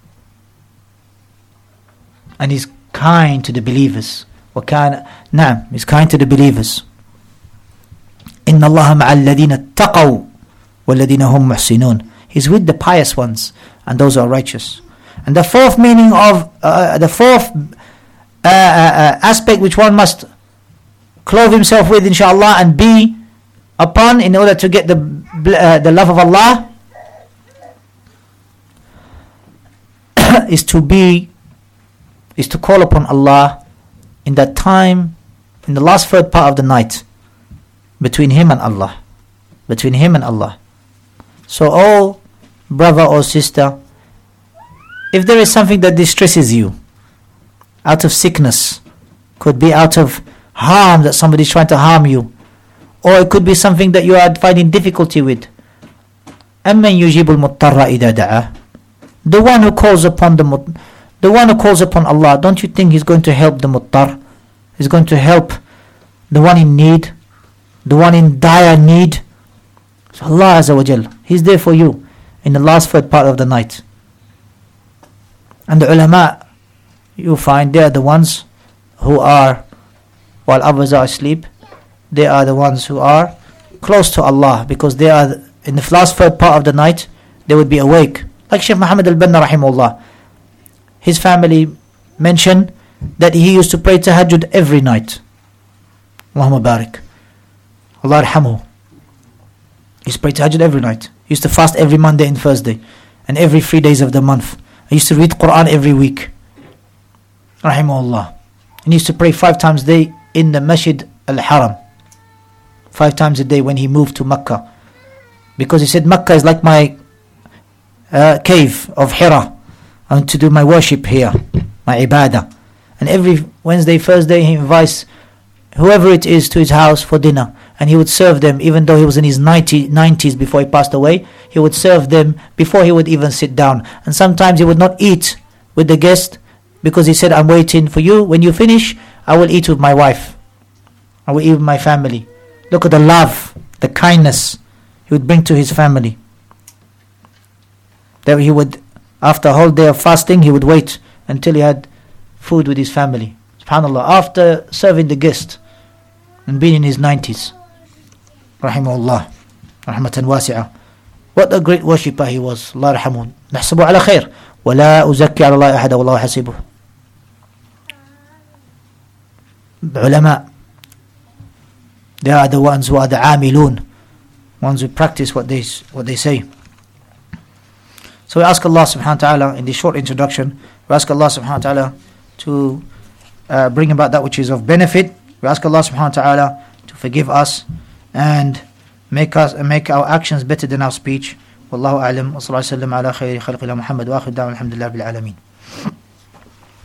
And He's kind to the believers. He's kind to the believers. إِنَّ اللَّهَ مَعَ الَّذِينَ اتَّقَوْا وَالَّذِينَ هُمْ مُحْسِنُونَ. He's with the pious ones and those who are righteous. And the fourth meaning of aspect which one must clothe himself with, inshallah, and be upon in order to get the love of Allah is to call upon Allah in that time, in the last third part of the night, between him and Allah. Between him and Allah. So, oh brother or sister, if there is something that distresses you, out of sickness, could be out of harm that somebody is trying to harm you, or it could be something that you are finding difficulty with. أَمَّنْ يُجِيبُ الْمُضْطَرَّ إِذَا دَعَاهُ. The one who calls upon Allah, don't you think He's going to help the muttar? He's going to help the one in need, the one in dire need. So Allah Azza wa Jal, He's there for you in the last third part of the night. And the ulama, you find they are the ones who are, while others are asleep, they are the ones who are close to Allah, because they are in the last third part of the night, they would be awake. Like Shaykh Muhammad al-Banna rahimahullah, his family mentioned that he used to pray tahajjud every night. Allahumma barik. Allah arhamuhu. He used to pray tahajjud every night. He used to fast every Monday and Thursday, and every 3 days of the month. He used to read Quran every week. Rahimahullah. And he used to pray 5 times a day in the Masjid al-Haram 5 times a day when he moved to Mecca, because he said Mecca is like my cave of Hira. I want to do my worship here, my ibadah. And every Wednesday, Thursday, he invites whoever it is to his house for dinner, and he would serve them. Even though he was in his 90s before he passed away, he would serve them before he would even sit down. And sometimes he would not eat with the guest, because he said, I'm waiting for you. When you finish, I will eat with my wife, I will eat with my family. Look at the love, the kindness he would bring to his family. That he would, after a whole day of fasting, he would wait until he had food with his family. SubhanAllah, after serving the guest and being in his 90s. Rahimahullah, rahmatan wasi'ah. What a great worshipper he was. Allah yarhamun. Nahsabu ala khair. ولا أزكي على الله أحدا والله حسيبه. Ulama, they are the ones who are the amilun, ones who practice what they say. So we ask Allah subhanahu wa ta'ala, in this short introduction, we ask Allah subhanahu wa ta'ala to bring about that which is of benefit. We ask Allah subhanahu wa ta'ala to forgive us and make our actions better than our speech. Wallahu a'lam, wa sallallahu alayhi wa sallam ala khayri khalqillah Muhammad wa akhir da'wan alhamdulillah bil alamin.